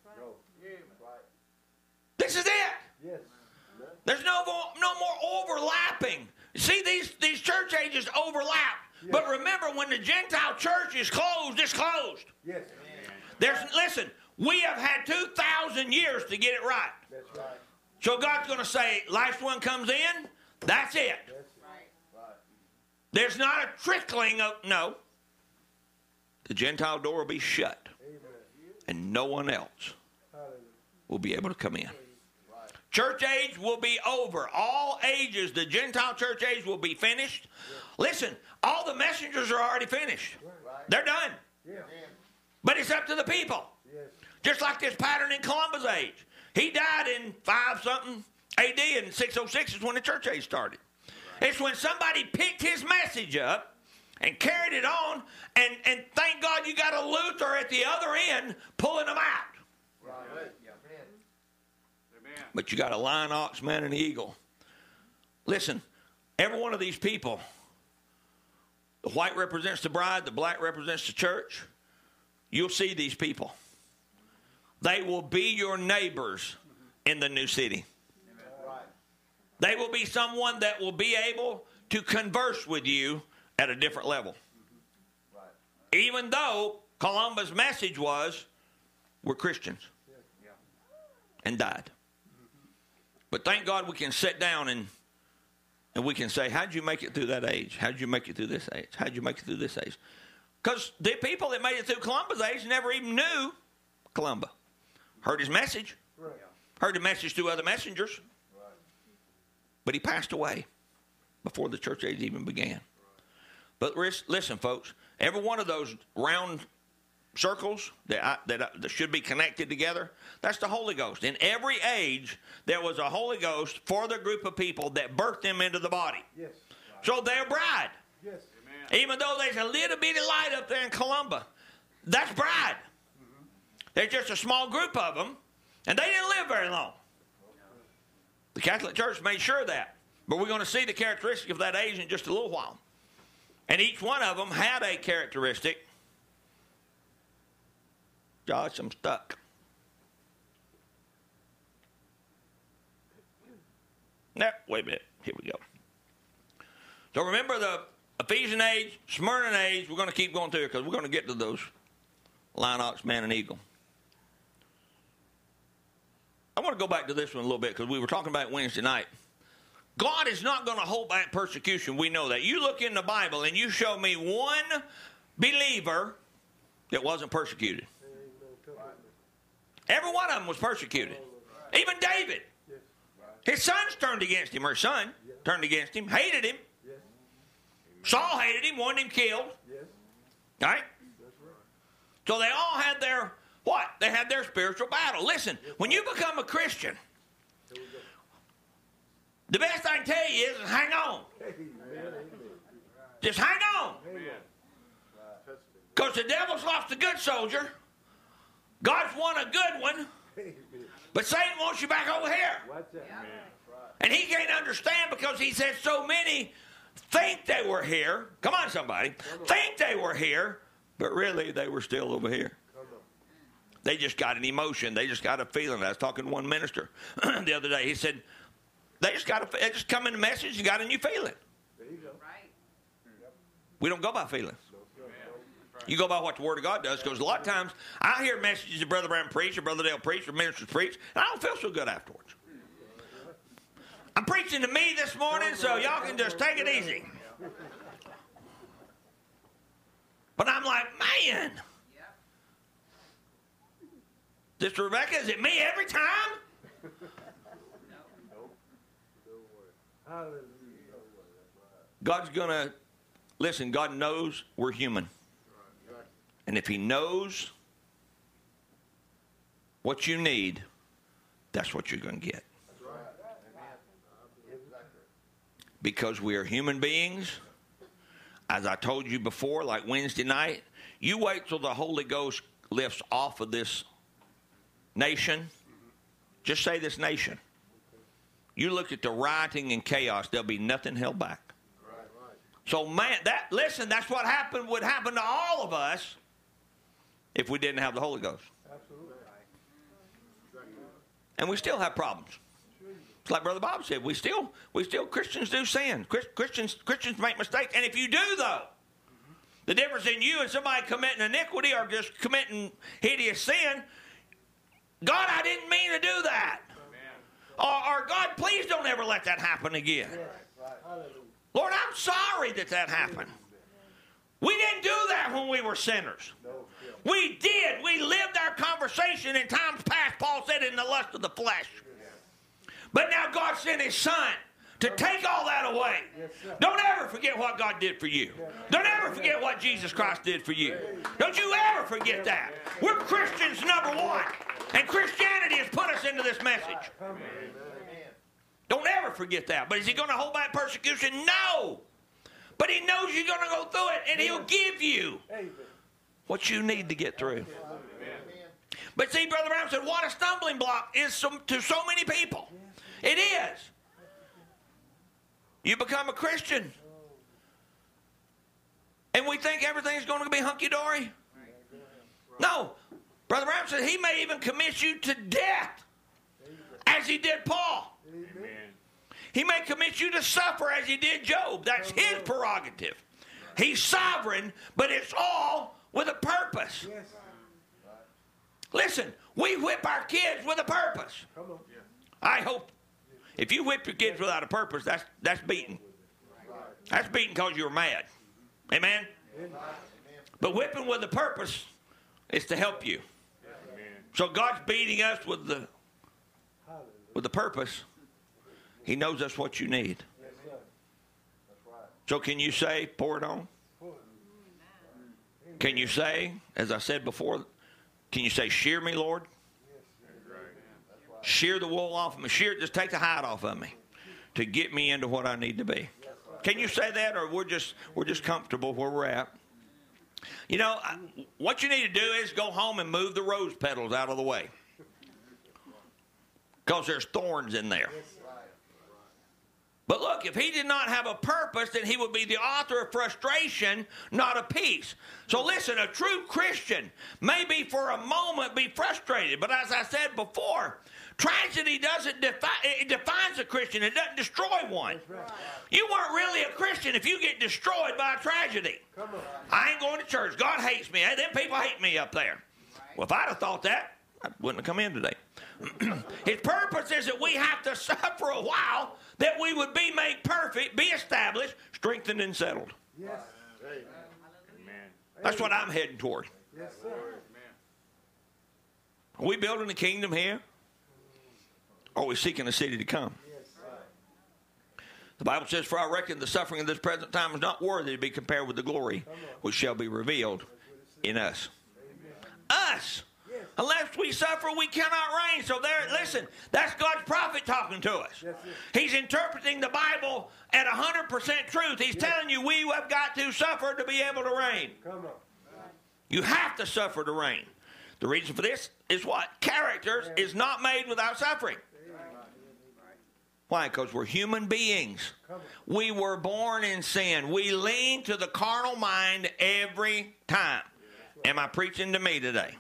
This is it. There's no more overlapping. See, these church ages overlap. But remember, when the Gentile church is closed, it's closed. Listen, we have had 2,000 years to get it right. So God's going to say, last one comes in, that's it. There's not a trickling of, no. The Gentile door will be shut. And no one else will be able to come in. Church age will be over. All ages, the Gentile church age will be finished. Listen, all the messengers are already finished. They're done. But it's up to the people. Just like this pattern in Columba's age. He died in 5-something AD, and 606 is when the church age started. It's when somebody picked his message up and carried it on, and thank God you got a Luther at the other end pulling them out. But you got a lion, ox, man, and eagle. Listen, every one of these people, the white represents the bride, the black represents the church. You'll see these people. They will be your neighbors in the new city. They will be someone that will be able to converse with you at a different level. Even though Columbus' message was, we're Christians. And died. But thank God we can sit down and we can say, how'd you make it through that age? How'd you make it through this age? How'd you make it through this age? Because the people that made it through Columbus' age never even knew Columbus. Heard his message. Heard the message through other messengers. But he passed away before the church age even began. But listen, folks, every one of those round circles that should be connected together, that's the Holy Ghost. In every age, there was a Holy Ghost for the group of people that birthed them into the body. Yes. So they're bride. Yes. Even though there's a little bitty light up there in Columbus, that's bride. There's just a small group of them, and they didn't live very long. The Catholic Church made sure of that. But we're going to see the characteristic of that age in just a little while. And each one of them had a characteristic. Josh, I'm stuck. No, wait a minute. Here we go. So remember the Ephesian age, Smyrna age. We're going to keep going through it because we're going to get to those lion, ox, man, and eagle. I want to go back to this one a little bit because we were talking about it Wednesday night. God is not going to hold back persecution. We know that. You look in the Bible and you show me one believer that wasn't persecuted. Every one of them was persecuted. Even David. His sons turned against him. Or his son turned against him. Hated him. Saul hated him. Wanted him killed. Right? So they all had their, what? They had their spiritual battle. Listen, when you become a Christian, the best I can tell you is hang on. Just hang on. Because the devil's lost a good soldier. God's won a good one. But Satan wants you back over here. And he can't understand because he said so many think they were here. Come on, somebody. Think they were here, but really they were still over here. They just got an emotion. They just got a feeling. I was talking to one minister the other day. He said, they just come in the message and got a new feeling. There you go. Right. We don't go by feelings. You go by what the Word of God does, because a lot of times I hear messages that Brother Brown preach or Brother Dale preach or ministers preach, and I don't feel so good afterwards. I'm preaching to me this morning, so y'all can just take it easy. But I'm like, man, Sister Rebecca, is it me every time? God's going to, listen, God knows we're human. And if he knows what you need, that's what you're going to get. Because we are human beings. As I told you before, like Wednesday night, you wait till the Holy Ghost lifts off of this nation. Just say this nation. You look at the rioting and chaos, there'll be nothing held back. So man, listen, that's what would happen to all of us if we didn't have the Holy Ghost. Absolutely. And we still have problems. It's like Brother Bob said, we still Christians do sin. Christians make mistakes. And if you do, though, the difference in you and somebody committing iniquity or just committing hideous sin, God, I didn't mean to do that. Or God, please don't ever let that happen again. Lord, I'm sorry that happened. We didn't do that when we were sinners. We did. We lived our conversation in times past, Paul said, in the lust of the flesh. But now God sent his Son to take all that away. Don't ever forget what God did for you. Don't ever forget what Jesus Christ did for you. Don't you ever forget that. We're Christians, number one. And Christianity has put us into this message. Don't ever forget that. But is he going to hold back persecution? No. But he knows you're going to go through it, and he'll give you what you need to get through. But see, Brother Brown said, what a stumbling block is to so many people. It is. You become a Christian, and we think everything's going to be hunky-dory. No. Brother Brown said he may even commit you to death, as he did Paul. He may commit you to suffer as he did Job. That's his prerogative. He's sovereign, but it's all with a purpose. Listen, we whip our kids with a purpose. I hope. If you whip your kids without a purpose, that's beating. That's beating because you're mad. Amen? But whipping with a purpose is to help you. So God's beating us with the purpose. He knows that's what you need. So can you say, pour it on? Can you say, as I said before, can you say, shear me, Lord? Shear the wool off of me. Just take the hide off of me to get me into what I need to be. Can you say that, or we're just comfortable where we're at? You know, what you need to do is go home and move the rose petals out of the way, because there's thorns in there. But look, if he did not have a purpose, then he would be the author of frustration, not of peace. So listen, a true Christian may be for a moment be frustrated. But as I said before, tragedy doesn't it defines a Christian. It doesn't destroy one. You weren't really a Christian if you get destroyed by a tragedy. I ain't going to church. God hates me. Hey, them people hate me up there. Well, if I'd have thought that, I wouldn't have come in today. His purpose is that we have to suffer a while, that we would be made perfect, be established, strengthened, and settled. Yes. That's what I'm heading toward. Yes, sir. Are we building the kingdom here? Or are we seeking a city to come? The Bible says, for I reckon the suffering of this present time is not worthy to be compared with the glory which shall be revealed in us. Us! Unless we suffer, we cannot reign. So there, listen, that's God's prophet talking to us. He's interpreting the Bible at 100% truth. He's telling you we have got to suffer to be able to reign. You have to suffer to reign. The reason for this is what? Character is not made without suffering. Why? Because we're human beings. We were born in sin. We lean to the carnal mind every time. Am I preaching to me today?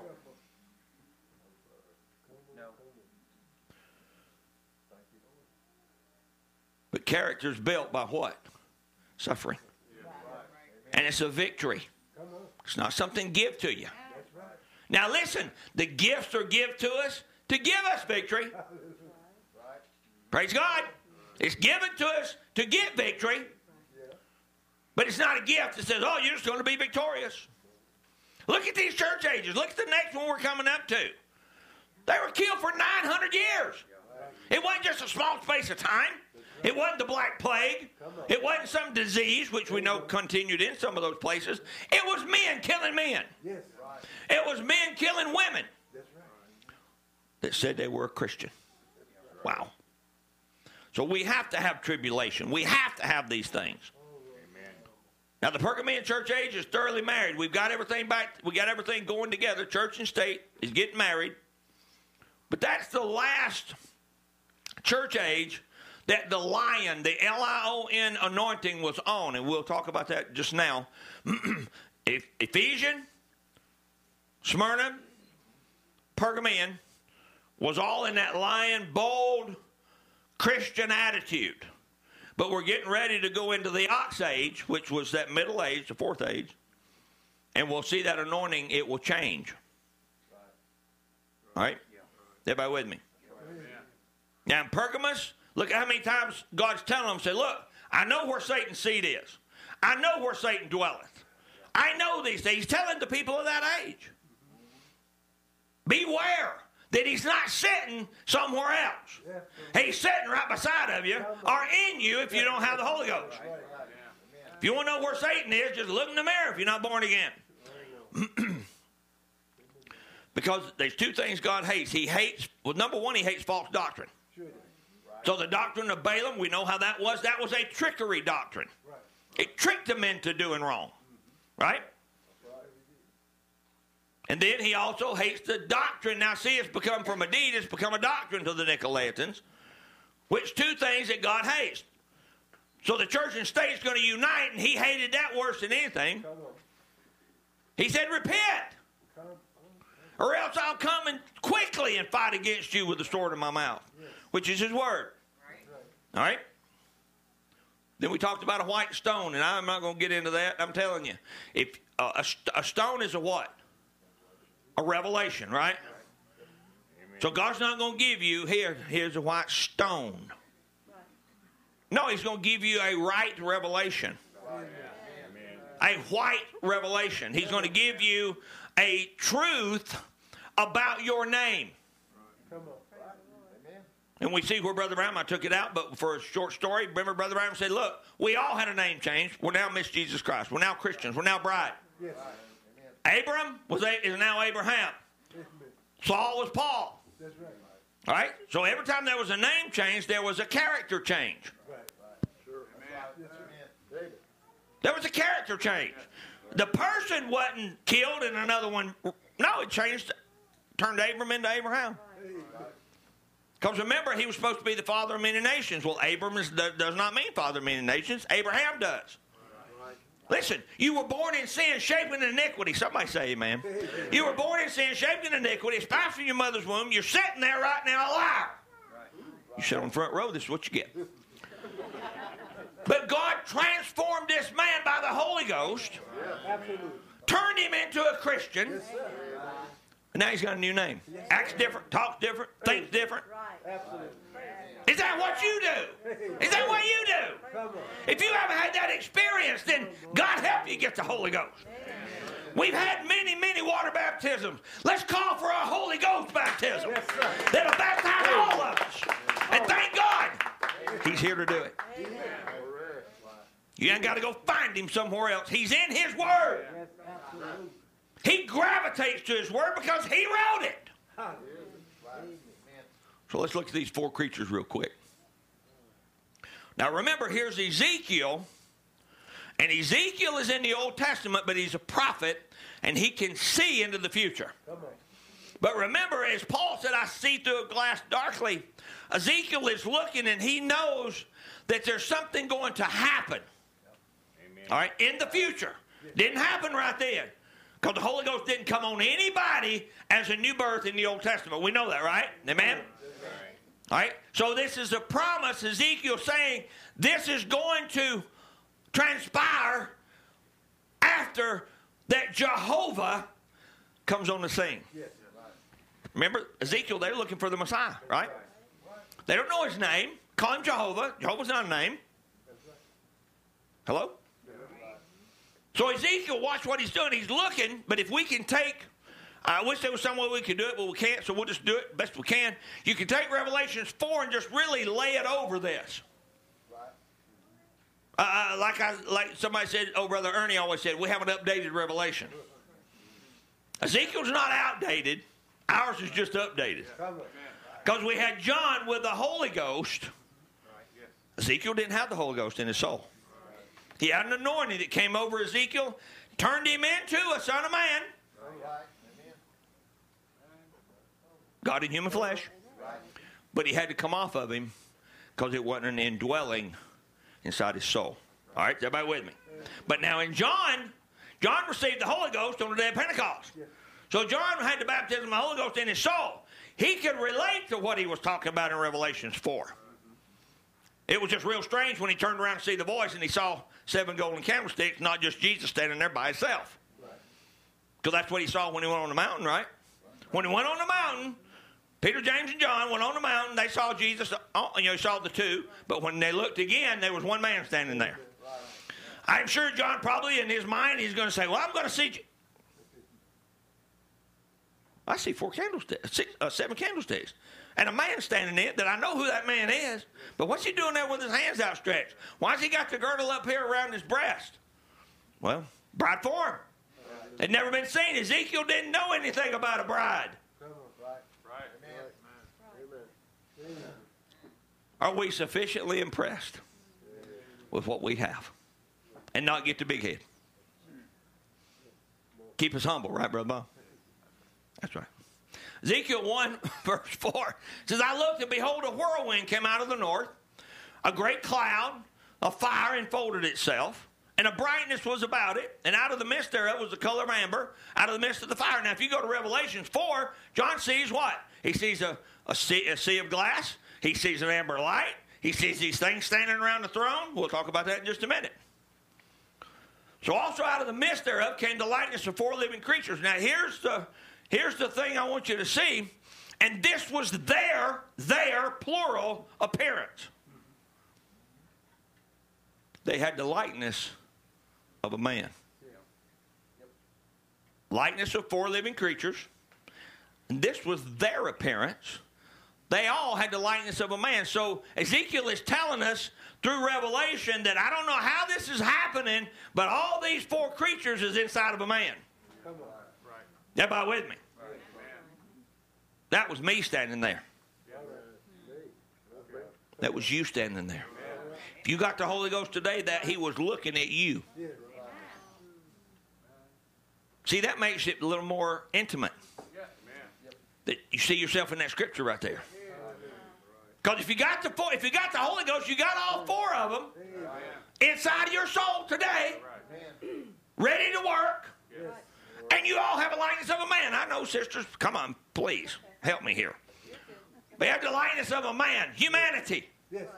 But character is built by what? Suffering. And it's a victory. It's not something give to you. Now listen, the gifts are given to us to give us victory. Praise God. It's given to us to get victory. But it's not a gift that says, oh, you're just going to be victorious. Look at these church ages. Look at the next one we're coming up to. They were killed for 900 years. It wasn't just a small space of time. It wasn't the Black Plague. It wasn't some disease, which we know continued in some of those places. It was men killing men. It was men killing women that said they were a Christian. Wow. So we have to have tribulation. We have to have these things. Now, the Pergamean church age is thoroughly married. We've got everything back. We got everything going together. Church and state is getting married. But that's the last church age that the lion, the Lion anointing was on. And we'll talk about that just now. Ephesians, Smyrna, Pergamean was all in that lion, bold Christian attitude. But we're getting ready to go into the ox age, which was that middle age, the fourth age. And we'll see that anointing, it will change. All right? Everybody with me? Now in Pergamos, look at how many times God's telling them, say, look, I know where Satan's seat is. I know where Satan dwelleth. I know these things. He's telling the people of that age. Beware that he's not sitting somewhere else. He's sitting right beside of you or in you if you don't have the Holy Ghost. If you want to know where Satan is, just look in the mirror if you're not born again. Because there's two things God hates. He hates, well, number one, he hates false doctrine. So the doctrine of Balaam, we know how that was. That was a trickery doctrine. It tricked them into doing wrong. Right? And then he also hates the doctrine. Now see, it's become from a deed, it's become a doctrine to the Nicolaitans. Which two things that God hates. So the church and state is going to unite, and he hated that worse than anything. He said, repent. Or else I'll come and quickly and fight against you with the sword in my mouth. Which is his word. All right? Then we talked about a white stone, and I'm not going to get into that. I'm telling you. If a stone is a what? A revelation, right? So God's not going to give you, here's a white stone. No, he's going to give you a right revelation. A white revelation. He's going to give you a truth about your name. And we see where Brother Branham, I took it out, but for a short story, remember Brother Branham said, look, we all had a name change. We're now Miss Jesus Christ. We're now Christians. We're now bride. Yes. Abram is now Abraham. Saul was Paul. That's right. All right? So every time there was a name change, there was a character change. Right. Sure. Amen. There was a character change. The person wasn't killed and another one. No, it changed, turned Abram into Abraham. Because remember, he was supposed to be the father of many nations. Well, Abram does not mean father of many nations. Abraham does. Listen, you were born in sin, shaped in iniquity. Somebody say amen. You were born in sin, shaped in iniquity, espoused in your mother's womb. You're sitting there right now, a liar. You sit on the front row, this is what you get. But God transformed this man by the Holy Ghost, turned him into a Christian, and now he's got a new name. Acts different, talks different, thinks different. Is that what you do? Is that what you do? If you haven't had that experience, then God help you get the Holy Ghost. We've had many, many water baptisms. Let's call for a Holy Ghost baptism that'll baptize all of us. And thank God he's here to do it. You ain't got to go find him somewhere else. He's in his word. He gravitates to his word because he wrote it. So let's look at these four creatures real quick. Now remember, here's Ezekiel. And Ezekiel is in the Old Testament, but he's a prophet, and he can see into the future. But remember, as Paul said, I see through a glass darkly. Ezekiel is looking, and he knows that there's something going to happen. Amen. All right, in the future. Didn't happen right then. Because the Holy Ghost didn't come on anybody as a new birth in the Old Testament. We know that, right? Amen? All right? So this is a promise, Ezekiel saying, this is going to transpire after that Jehovah comes on the scene. Remember, Ezekiel, they're looking for the Messiah, right? They don't know his name. Call him Jehovah. Jehovah's not a name. Hello? So Ezekiel, watch what he's doing. He's looking, but if we can take, I wish there was some way we could do it, but we can't, so we'll just do it best we can. You can take Revelations 4 and just really lay it over this. Like somebody said, Brother Ernie always said, we have an updated Revelation. Ezekiel's not outdated. Ours is just updated. Because we had John with the Holy Ghost. Ezekiel didn't have the Holy Ghost in his soul. He had an anointing that came over Ezekiel, turned him into a son of man. God in human flesh. But he had to come off of him because it wasn't an indwelling inside his soul. All right, is everybody with me? But now in John received the Holy Ghost on the day of Pentecost. So John had the baptism of the Holy Ghost in his soul. He could relate to what he was talking about in Revelations 4. It was just real strange when he turned around to see the voice and he saw 7 golden candlesticks, not just Jesus standing there by himself. Because that's what he saw when he went on the mountain, right? When he went on the mountain, Peter, James, and John went on the mountain. They saw Jesus. He saw the two. But when they looked again, there was one man standing there. I'm sure John probably in his mind, he's going to say, well, I'm going to see. I see 7 candlesticks. And a man standing in it that I know who that man is. But what's he doing there with his hands outstretched? Why's he got the girdle up here around his breast? Well, bride for him. Had never been seen. Ezekiel didn't know anything about a bride. Are we sufficiently impressed with what we have and not get the big head? Keep us humble, right, Brother Bob? That's right. Ezekiel 1, verse 4 says, I looked and behold, a whirlwind came out of the north. A great cloud of fire enfolded itself, and a brightness was about it. And out of the midst thereof was the color of amber, out of the midst of the fire. Now, if you go to Revelations 4, John sees what? He sees a sea of glass. He sees an amber light. He sees these things standing around the throne. We'll talk about that in just a minute. So also out of the midst thereof came the likeness of 4 living creatures. Now here's the thing I want you to see. And this was their plural appearance. They had the likeness of a man. Likeness of 4 living creatures. And this was their appearance. They all had the likeness of a man. So Ezekiel is telling us through Revelation that I don't know how this is happening, but all these 4 creatures is inside of a man. Everybody with me? That was me standing there. That was you standing there. If you got the Holy Ghost today, that He was looking at you. See, that makes it a little more intimate. That you see yourself in that scripture right there. Because if you got the Holy Ghost, you got all 4 of them inside of your soul today, ready to work, and you all have a likeness of a man. I know, sisters. Come on, please help me here. They have the likeness of a man, humanity.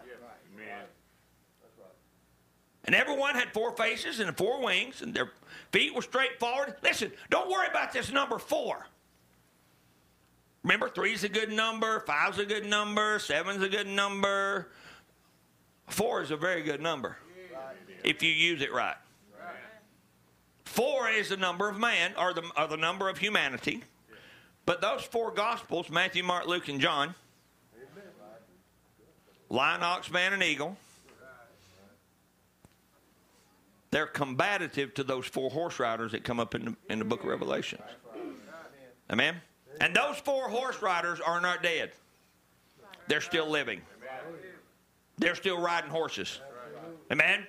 And everyone had 4 faces and 4 wings, and their feet were straight forward. Listen, don't worry about this number 4. Remember, 3 is a good number, 5 is a good number, 7 is a good number. 4 is a very good number if you use it right. 4 is the number of man, or the number of humanity. But those 4 Gospels, Matthew, Mark, Luke, and John, lion, ox, man, and eagle, they're combative to those 4 horse riders that come up in the book of Revelations. Amen? And those 4 horse riders are not dead. They're still living. They're still riding horses. Amen?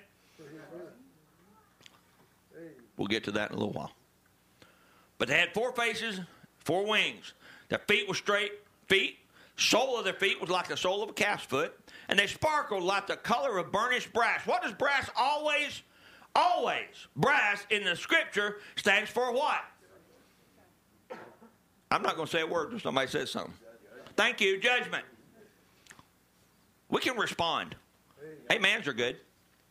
We'll get to that in a little while. But they had 4 faces, 4 wings. Their feet were straight feet. Sole of their feet was like the sole of a calf's foot. And they sparkled like the color of burnished brass. What does brass always, brass in the scripture stands for what? I'm not going to say a word until somebody says something. Thank you. Judgment. We can respond. Amens are good.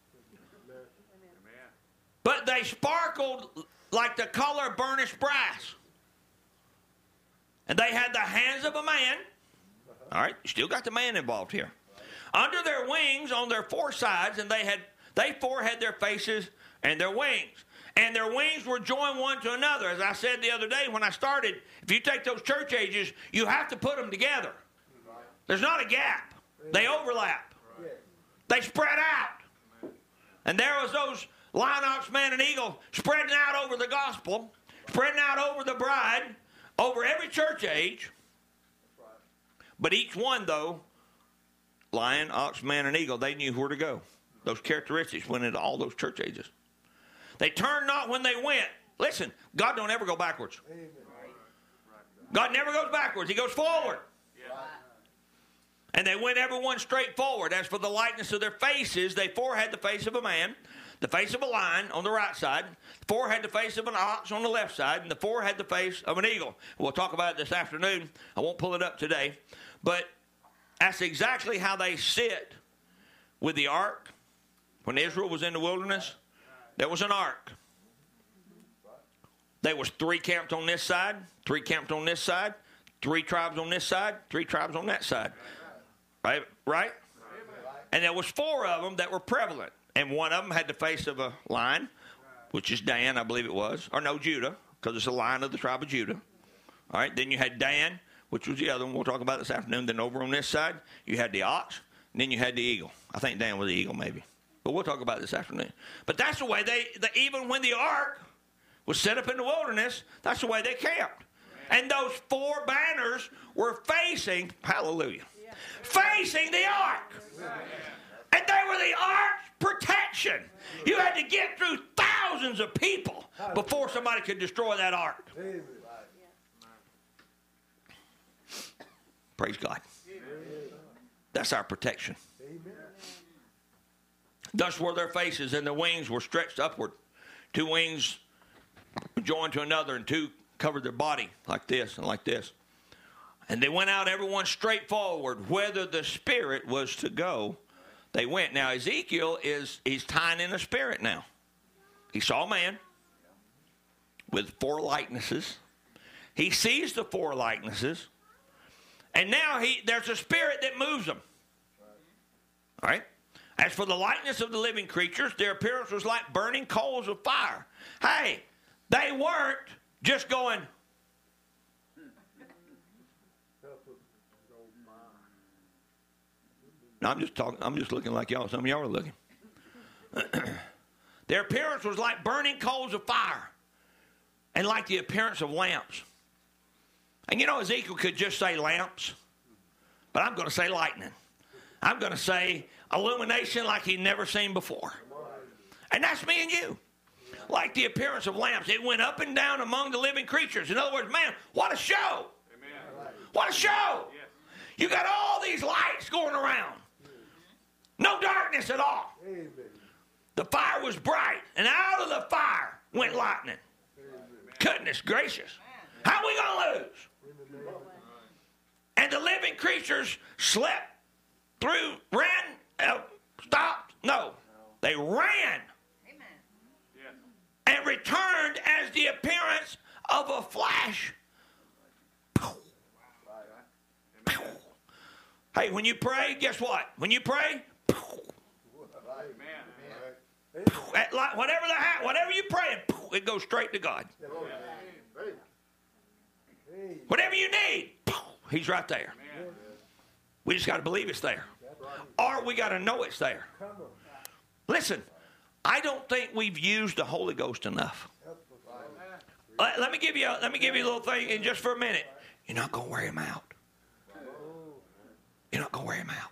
But they sparkled like the color of burnished brass. And they had the hands of a man. All right, you still got the man involved here. Under their wings on their 4 sides, and they 4 had their faces and their wings. And their wings were joined one to another. As I said the other day when I started, if you take those church ages, you have to put them together. There's not a gap. They overlap. They spread out. And there was those lion, ox, man, and eagle spreading out over the gospel, spreading out over the bride, over every church age. But each one, though, lion, ox, man, and eagle, they knew where to go. Those characteristics went into all those church ages. They turned not when they went. Listen, God don't ever go backwards. God never goes backwards. He goes forward. And they went everyone straight forward. As for the likeness of their faces, they 4 had the face of a man, the face of a lion on the right side, 4 had the face of an ox on the left side, and the 4 had the face of an eagle. We'll talk about it this afternoon. I won't pull it up today. But that's exactly how they sit with the ark. When Israel was in the wilderness, there was an ark. There was 3 camped on this side, 3 camped on this side, 3 tribes on this side, 3 tribes on that side. Right? And there was 4 of them that were prevalent. And one of them had the face of a lion, which is Dan, I believe it was. Or no, Judah, because it's a lion of the tribe of Judah. All right, then you had Dan, which was the other one we'll talk about this afternoon. Then over on this side, you had the ox, and then you had the eagle. I think Dan was the eagle maybe. But we'll talk about it this afternoon. But that's the way even when the ark was set up in the wilderness, that's the way they camped. And those 4 banners were facing, hallelujah, facing the ark. And they were the ark's protection. You had to get through thousands of people before somebody could destroy that ark. Praise God. That's our protection. Thus were their faces, and the wings were stretched upward. 2 wings joined to another, and 2 covered their body like this and like this. And they went out everyone straight forward, whither the Spirit was to go. they went. Now, Ezekiel he's tying in a spirit now. He saw a man with 4 likenesses. He sees the 4 likenesses. And now there's a spirit that moves them. All right? As for the likeness of the living creatures, their appearance was like burning coals of fire. Hey, they weren't just going. No, I'm just talking. I'm just looking like y'all. Some of y'all are looking. Their appearance was like burning coals of fire, and like the appearance of lamps. And you know, Ezekiel could just say lamps, but I'm going to say lightning. I'm going to say illumination like he'd never seen before. And that's me and you. Like the appearance of lamps. It went up and down among the living creatures. In other words, man, what a show. Amen. What a show. Yes. You got all these lights going around. No darkness at all. Amen. The fire was bright, and out of the fire went lightning. Amen. Goodness gracious. How are we going to lose? And the living creatures slept through, ran, stopped. No, they ran. And returned as the appearance of a flash. Hey, when you pray, guess what? When you pray, whatever you pray, it goes straight to God. Whatever you need, he's right there. We just got to believe it's there. Or we got to know it's there. Listen. I don't think we've used the Holy Ghost enough. Let me give you a little thing in just for a minute. You're not going to wear him out. You're not going to wear him out.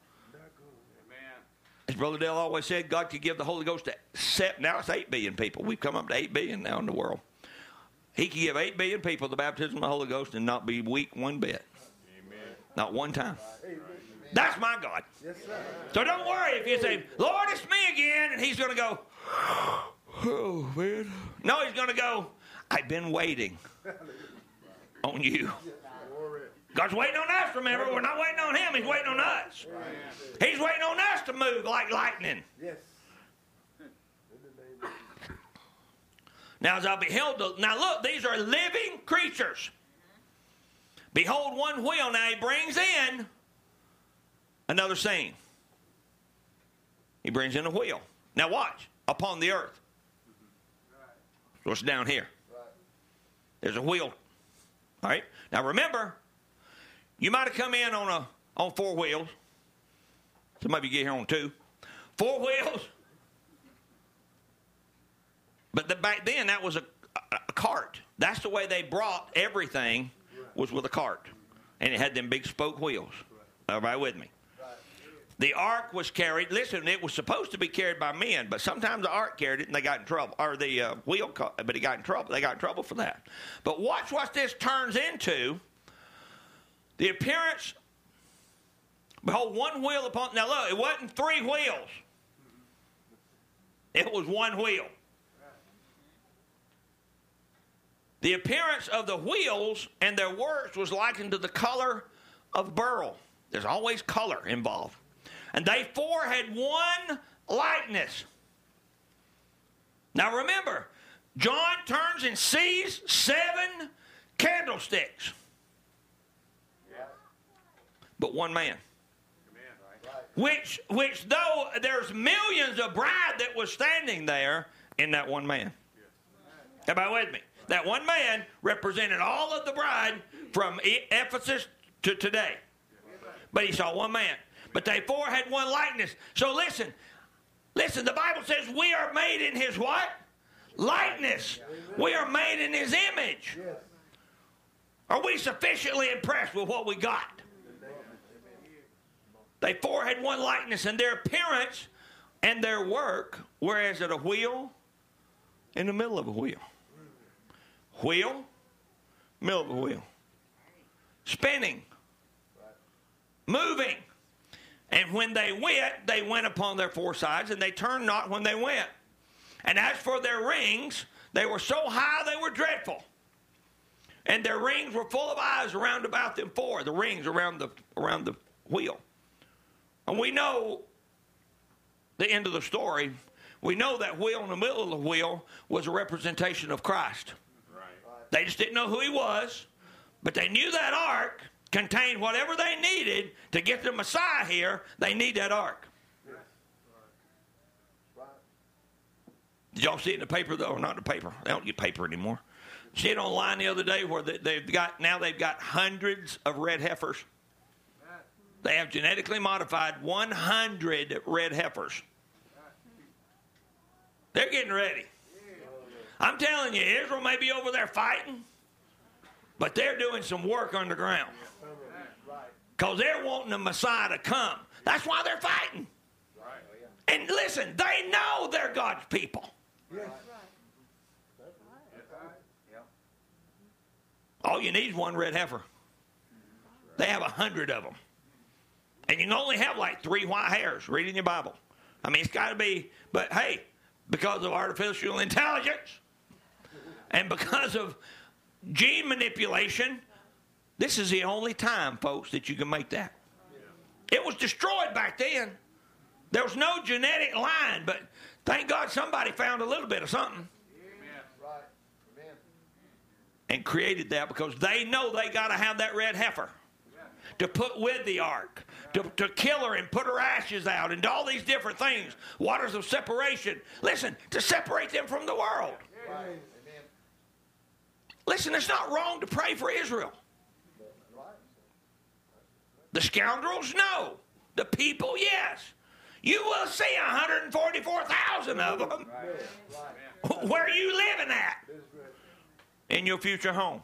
As Brother Dale always said, God could give the Holy Ghost to now it's 8 billion people. We've come up to 8 billion now in the world. He could give 8 billion people the baptism of the Holy Ghost and not be weak one bit. Amen. Not one time. That's my God. Yes, sir. So don't worry if you say, Lord, it's me again, and he's going to go, oh, man. No, he's going to go, I've been waiting on you. God's waiting on us, remember. We're not waiting on him. He's waiting on us. He's waiting on us to move like lightning. Yes. Now, as I beheld, now look, these are living creatures. Behold, one wheel. Now, he brings in another scene. He brings in a wheel. Now watch. Upon the earth. So it's down here. There's a wheel. All right. Now remember, you might have come in on 4 wheels. Some of you get here on 2. 4 wheels. But back then that was a cart. That's the way they brought everything, was with a cart. And it had them big spoke wheels. Everybody with me? The ark was carried. Listen, it was supposed to be carried by men, but sometimes the ark carried it and they got in trouble. Or the wheel, but he got in trouble. They got in trouble for that. But watch what this turns into. The appearance. Behold, one wheel upon. Now look, it wasn't 3 wheels. It was 1 wheel. The appearance of the wheels and their works was likened to the color of beryl. There's always color involved. And they 4 had one likeness. Now remember, John turns and sees 7 candlesticks. Yeah. But one man. Which though there's millions of bride that was standing there in that one man. Everybody with me? That one man represented all of the bride from Ephesus to today. But he saw one man. But they 4 had one likeness. So listen, the Bible says we are made in his what? Likeness. We are made in his image. Are we sufficiently impressed with what we got? They 4 had one likeness, and their appearance and their work, whereas at a wheel, in the middle of a wheel. Wheel, middle of a wheel. Spinning. Moving. And when they went upon their 4 sides, and they turned not when they went. And as for their rings, they were so high they were dreadful. And their rings were full of eyes around about them 4. The rings around the wheel. And we know the end of the story, we know that wheel in the middle of the wheel was a representation of Christ. Right. They just didn't know who he was, but they knew that ark contained whatever they needed to get the Messiah here. They need that ark. Did y'all see it in the paper, though? Or not in the paper. They don't get paper anymore. See it online the other day where they've got hundreds of red heifers. They have genetically modified 100 red heifers. They're getting ready. I'm telling you, Israel may be over there fighting, but they're doing some work underground. Because they're wanting the Messiah to come. That's why they're fighting. And listen, they know they're God's people. All you need is one red heifer. They have 100 of them. And you can only have like 3 white hairs. Read in your Bible. I mean, it's got to be, but hey, because of artificial intelligence and because of gene manipulation, this is the only time, folks, that you can make that. It was destroyed back then. There was no genetic line, but thank God somebody found a little bit of something. And created that because they know they got to have that red heifer to put with the ark, to kill her and put her ashes out, and all these different things, waters of separation. Listen, to separate them from the world. Listen, it's not wrong to pray for Israel. The scoundrels, no. The people, yes. You will see 144,000 of them. Where are you living at? In your future home.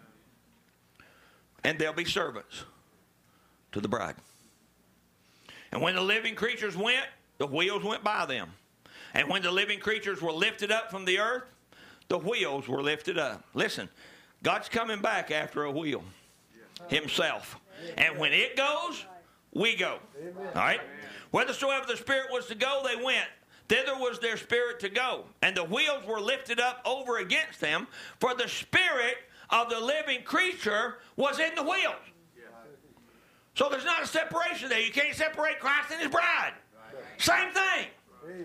And they'll be servants to the bride. And when the living creatures went, the wheels went by them. And when the living creatures were lifted up from the earth, the wheels were lifted up. Listen, God's coming back after a wheel himself. And when it goes, we go. All right? Whithersoever the Spirit was to go, they went. Thither was their spirit to go. And the wheels were lifted up over against them, for the spirit of the living creature was in the wheels. So there's not a separation there. You can't separate Christ and his bride. Same thing.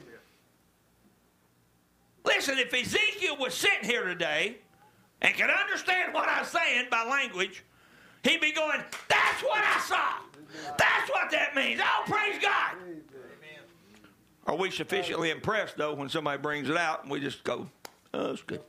Listen, if Ezekiel was sitting here today and could understand what I'm saying by language, he'd be going, that's what I saw. That's what that means. Oh, praise God. Are we sufficiently impressed, though, when somebody brings it out and we just go, oh, that's good.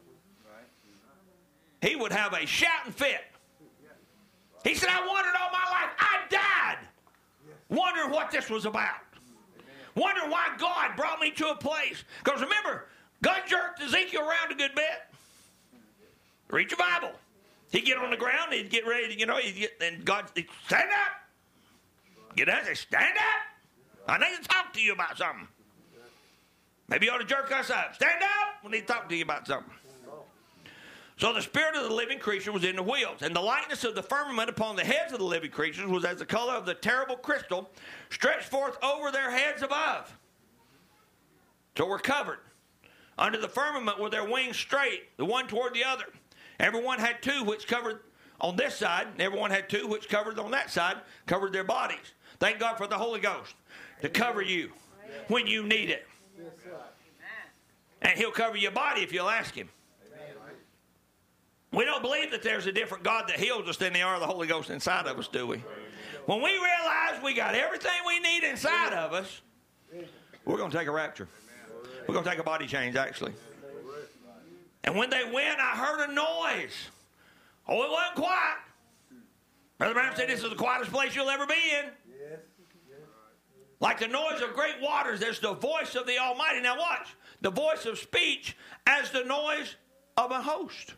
He would have a shouting fit. He said, I wondered all my life. I died wondering what this was about. Wondering why God brought me to a place. Because remember, God jerked Ezekiel around a good bit. Read your Bible. He'd get on the ground, he'd get ready to, and God, he'd stand up. Get up and say, stand up. I need to talk to you about something. Maybe you ought to jerk us up. Stand up. We need to talk to you about something. So the spirit of the living creature was in the wheels, and the likeness of the firmament upon the heads of the living creatures was as the color of the terrible crystal stretched forth over their heads above. So we're covered. Under the firmament were their wings straight, the one toward the other. Everyone had 2 which covered on this side, and everyone had 2 which covered on that side, covered their bodies. Thank God for the Holy Ghost to cover you when you need it. And he'll cover your body if you'll ask him. We don't believe that there's a different God that heals us than there are the Holy Ghost inside of us, do we? When we realize we got everything we need inside of us, we're going to take a rapture. We're going to take a body change, actually. And when they went, I heard a noise. Oh, it wasn't quiet. Brother Branham said this is the quietest place you'll ever be in. Like the noise of great waters, there's the voice of the Almighty. Now watch. The voice of speech as the noise of a host.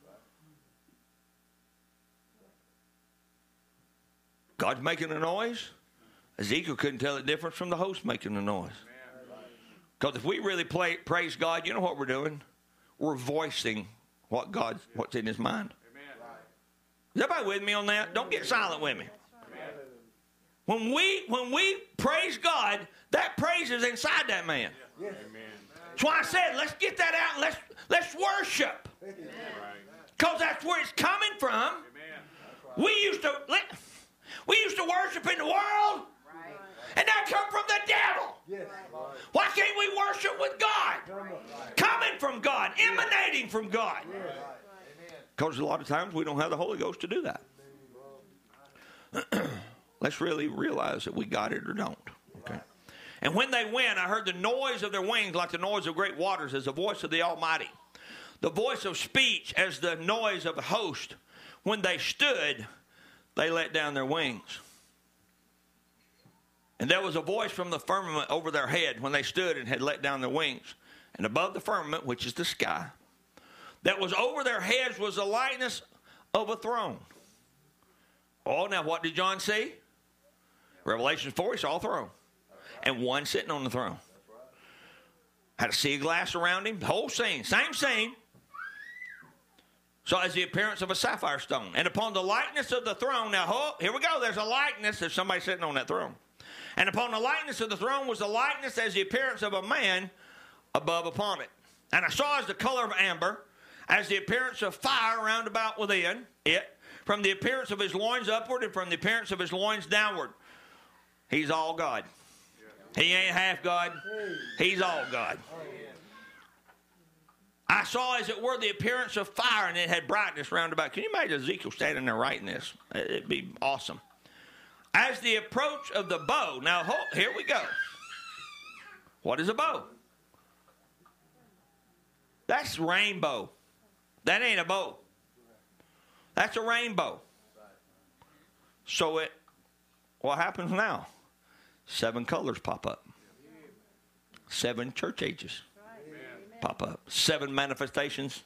God's making a noise. Ezekiel couldn't tell the difference from the host making the noise. Because if we really praise God, you know what we're doing? We're voicing what's in his mind. Is everybody with me on that? Don't get silent with me. When we praise God, that praise is inside that man. That's why I said, let's get that out and let's worship. Because that's where it's coming from. We used to worship in the world, and that come from the devil. Why can't we worship with God? Coming from God, emanating from God. Because a lot of times we don't have the Holy Ghost to do that. Let's really realize that we got it or don't. Okay. And when they went, I heard the noise of their wings like the noise of great waters, as the voice of the Almighty. The voice of speech as the noise of a host. When they stood, they let down their wings. And there was a voice from the firmament over their head when they stood and had let down their wings. And above the firmament, which is the sky, that was over their heads was the likeness of a throne. Oh, now what did John see? Revelation 4, he saw a throne. And one sitting on the throne. Had a sea of glass around him. The whole scene, same scene. So as the appearance of a sapphire stone. And upon the likeness of the throne, now here we go, there's a likeness of somebody sitting on that throne. And upon the likeness of the throne was the likeness as the appearance of a man above upon it. And I saw as the color of amber, as the appearance of fire round about within it, from the appearance of his loins upward and from the appearance of his loins downward. He's all God. He ain't half God. He's all God. I saw as it were the appearance of fire, and it had brightness round about. Can you imagine Ezekiel standing there writing this? It'd be awesome. As the approach of the bow. Now, here we go. What is a bow? That's rainbow. That ain't a bow. That's a rainbow. So what happens now? 7 colors pop up. 7 church ages pop up. 7 manifestations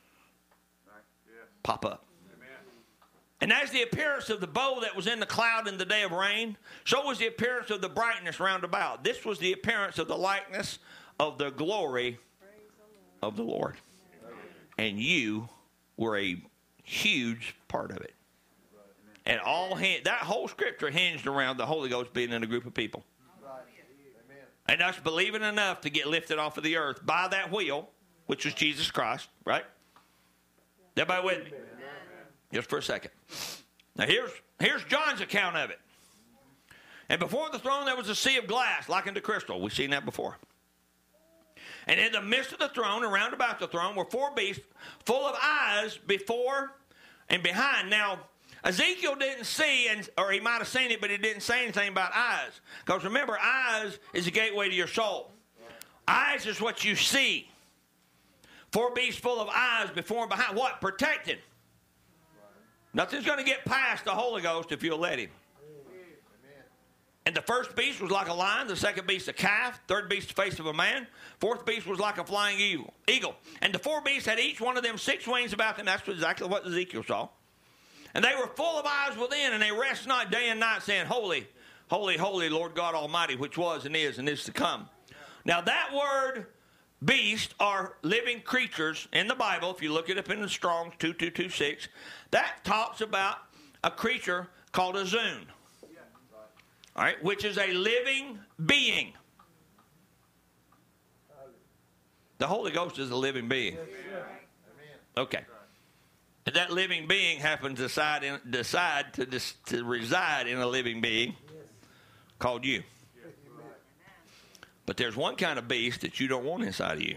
pop up. And as the appearance of the bow that was in the cloud in the day of rain, so was the appearance of the brightness round about. This was the appearance of the likeness of the glory of the Lord. And you were a huge part of it. And that whole scripture hinged around the Holy Ghost being in a group of people. And us believing enough to get lifted off of the earth by that wheel, which was Jesus Christ, right? Everybody with me? Just for a second. Now here's John's account of it. And before the throne there was a sea of glass, like unto crystal. We've seen that before. And in the midst of the throne, around about the throne, were 4 beasts full of eyes before and behind. Now, Ezekiel didn't see, or he might have seen it, but he didn't say anything about eyes. Because remember, eyes is the gateway to your soul. Eyes is what you see. 4 beasts full of eyes before and behind. What? Protected. Nothing's going to get past the Holy Ghost if you'll let him. And the first beast was like a lion, the second beast a calf, third beast the face of a man, fourth beast was like a flying eagle. And the 4 beasts had each one of them 6 wings about them. That's exactly what Ezekiel saw. And they were full of eyes within, and they rest not day and night, saying, Holy, holy, holy, Lord God Almighty, which was and is to come. Now that word beast are living creatures in the Bible. If you look it up in the Strong's 2226, that talks about a creature called a Zune. All right, which is a living being. The Holy Ghost is a living being. Okay. And that living being happens to decide to reside in a living being called you. But there's one kind of beast that you don't want inside of you.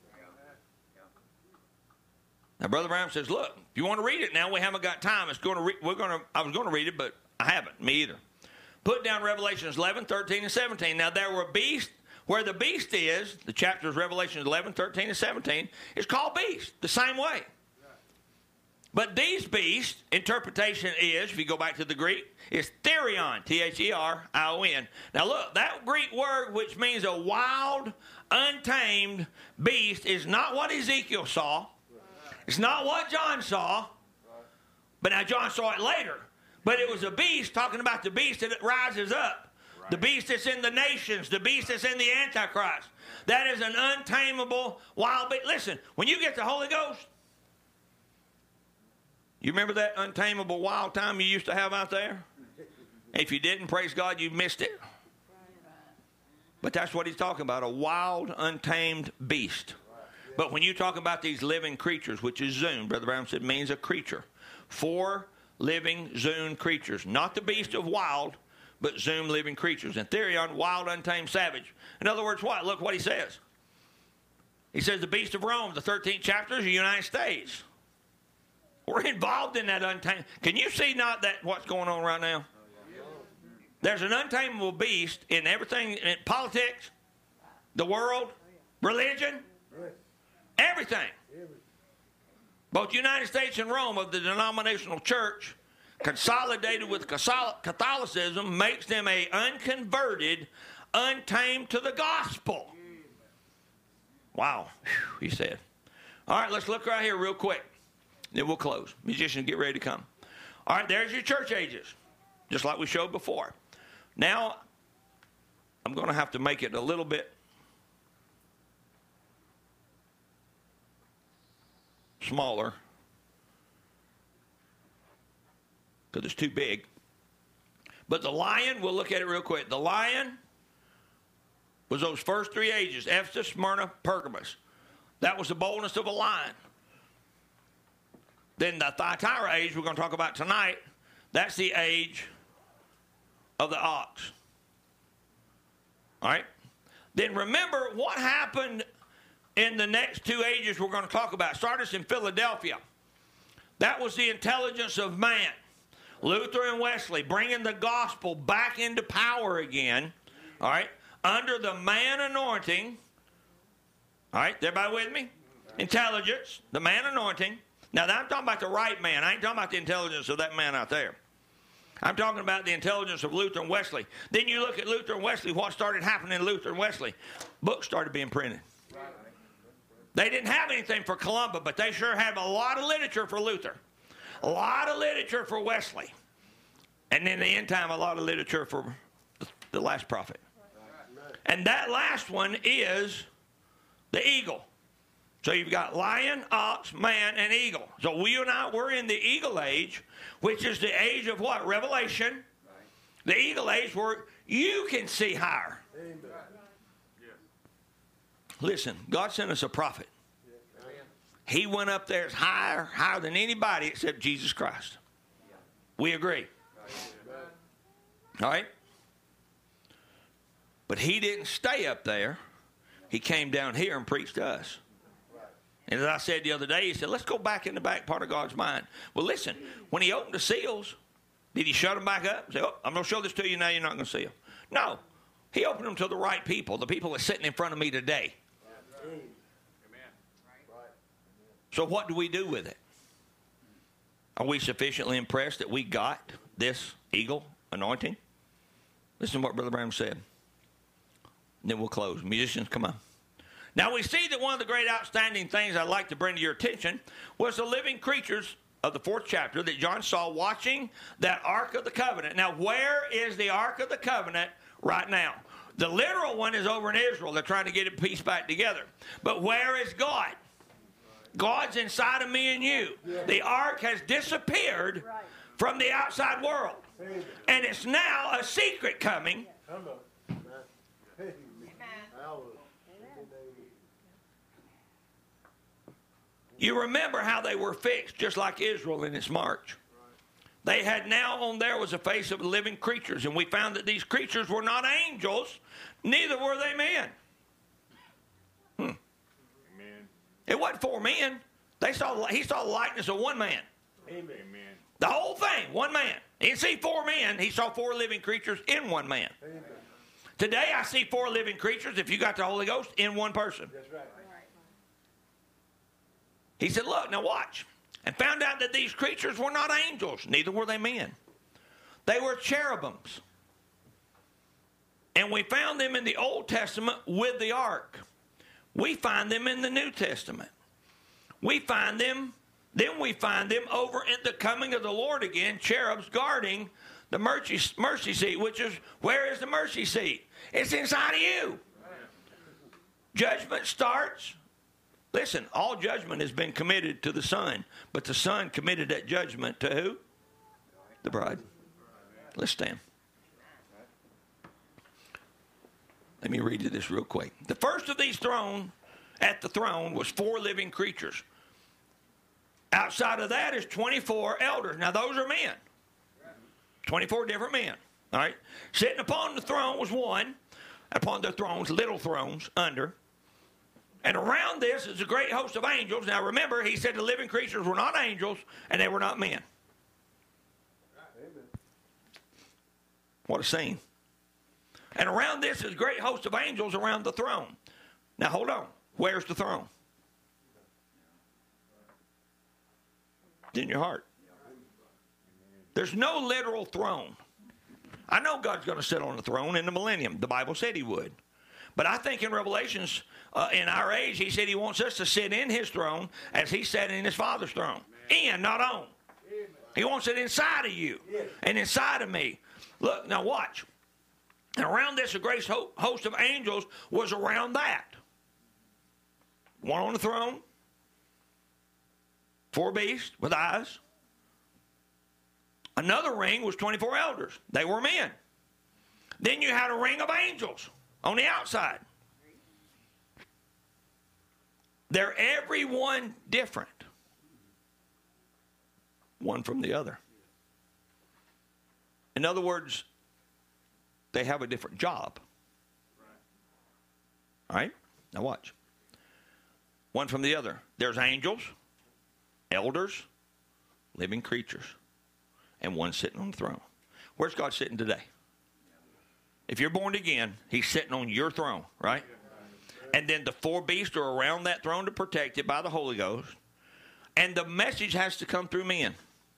Now, Brother Brown says, look, if you want to read it now, we haven't got time. I was going to read it, but I haven't. Me either. Put down Revelations 11, 13, and 17. Now, there were beasts. Where the beast is, the chapters Revelations 11, 13, and 17, is called beast, the same way. But these beasts, interpretation is, if you go back to the Greek, is therion, T-H-E-R-I-O-N. Now look, that Greek word which means a wild, untamed beast is not what Ezekiel saw. It's not what John saw. But now John saw it later. But it was a beast talking about the beast that rises up. The beast that's in the nations. The beast that's in the Antichrist. That is an untamable wild beast. Listen, when you get the Holy Ghost, you remember that untamable wild time you used to have out there? If you didn't, praise God, you missed it. But that's what he's talking about, a wild, untamed beast. But when you talk about these living creatures, which is Zune, Brother Brown said, means a creature. 4 living Zune creatures. Not the beast of wild, but Zoom, living creatures. And Therion, wild, untamed, savage. In other words, what? Look what he says. He says the beast of Rome, the 13th chapter is the United States. We're involved in that untamed. Can you see not that what's going on right now? There's an untamable beast in everything, in politics, the world, religion, everything. Both United States and Rome of the denominational church, consolidated with Catholicism, makes them a unconverted, untamed to the gospel. Wow, he said. All right, let's look right here real quick. Then we'll close. Musicians, get ready to come. All right, there's your church ages, just like we showed before. Now, I'm going to have to make it a little bit smaller because it's too big. But the lion, we'll look at it real quick. The lion was those first three ages, Ephesus, Smyrna, Pergamos. That was the boldness of a lion. Then the Thyatira age we're going to talk about tonight, that's the age of the ox. All right? Then remember what happened in the next two ages we're going to talk about. Start us in Philadelphia. That was the intelligence of man. Luther and Wesley bringing the gospel back into power again. All right? Under the man anointing. All right? Everybody with me? Intelligence, the man anointing. Now, I'm talking about the right man. I ain't talking about the intelligence of that man out there. I'm talking about the intelligence of Luther and Wesley. Then you look at Luther and Wesley, what started happening in Luther and Wesley? Books started being printed. They didn't have anything for Columba, but they sure had a lot of literature for Luther. A lot of literature for Wesley. And in the end time, a lot of literature for the last prophet. And that last one is the eagle. So you've got lion, ox, man, and eagle. So you and I, we're in the eagle age, which is the age of what? Revelation. Right. The eagle age where you can see higher. Amen. Listen, God sent us a prophet. He went up there higher than anybody except Jesus Christ. We agree. All right? But he didn't stay up there. He came down here and preached to us. And as I said the other day, he said, let's go back in the back part of God's mind. Well, listen, when he opened the seals, did he shut them back up and say, oh, I'm going to show this to you, now you're not going to see them? No. He opened them to the right people, the people that's sitting in front of me today. Amen. So what do we do with it? Are we sufficiently impressed that we got this eagle anointing? Listen to what Brother Branham said. And then we'll close. Musicians, come on. Now we see that one of the great outstanding things I'd like to bring to your attention was the living creatures of the 4th chapter that John saw watching that Ark of the Covenant. Now where is the Ark of the Covenant right now? The literal one is over in Israel. They're trying to get it pieced back together. But where is God? God's inside of me and you. The Ark has disappeared from the outside world. And it's now a secret coming. You remember how they were fixed, just like Israel in its march. They had now on there was a face of living creatures, and we found that these creatures were not angels, neither were they men. Amen. It wasn't 4 men. He saw the likeness of one man. Amen. The whole thing, one man. He didn't see 4 men. He saw 4 living creatures in one man. Amen. Today I see 4 living creatures, if you got the Holy Ghost, in one person. That's right. He said, look, now watch. And found out that these creatures were not angels, neither were they men. They were cherubims. And we found them in the Old Testament with the ark. We find them in the New Testament. We find them over in the coming of the Lord again, cherubs guarding the mercy seat, which is, where is the mercy seat? It's inside of you. Judgment starts. Listen, all judgment has been committed to the Son, but the Son committed that judgment to who? The bride. Let's stand. Let me read you this real quick. The first of these at the throne was 4 living creatures. Outside of that is 24 elders. Now those are men. 24 different men. All right? Sitting upon the throne was one. Upon the thrones, little thrones, under. And around this is a great host of angels. Now remember, he said the living creatures were not angels, and they were not men. What a scene. And around this is a great host of angels around the throne. Now hold on. Where's the throne? It's in your heart. There's no literal throne. I know God's going to sit on the throne in the millennium. The Bible said he would. But I think in Revelations, in our age, he said he wants us to sit in his throne as he sat in his Father's throne. In, not on. He wants it inside of you and inside of me. Look, now watch. And around this, a great host of angels was around that. One on the throne, 4 beasts with eyes. Another ring was 24 elders. They were men. Then you had a ring of angels on the outside. They're every one different. One from the other. In other words, they have a different job. All right? Now watch. One from the other. There's angels, elders, living creatures, and one sitting on the throne. Where's God sitting today? If you're born again, he's sitting on your throne, right? And then the 4 beasts are around that throne to protect it by the Holy Ghost. And the message has to come through men.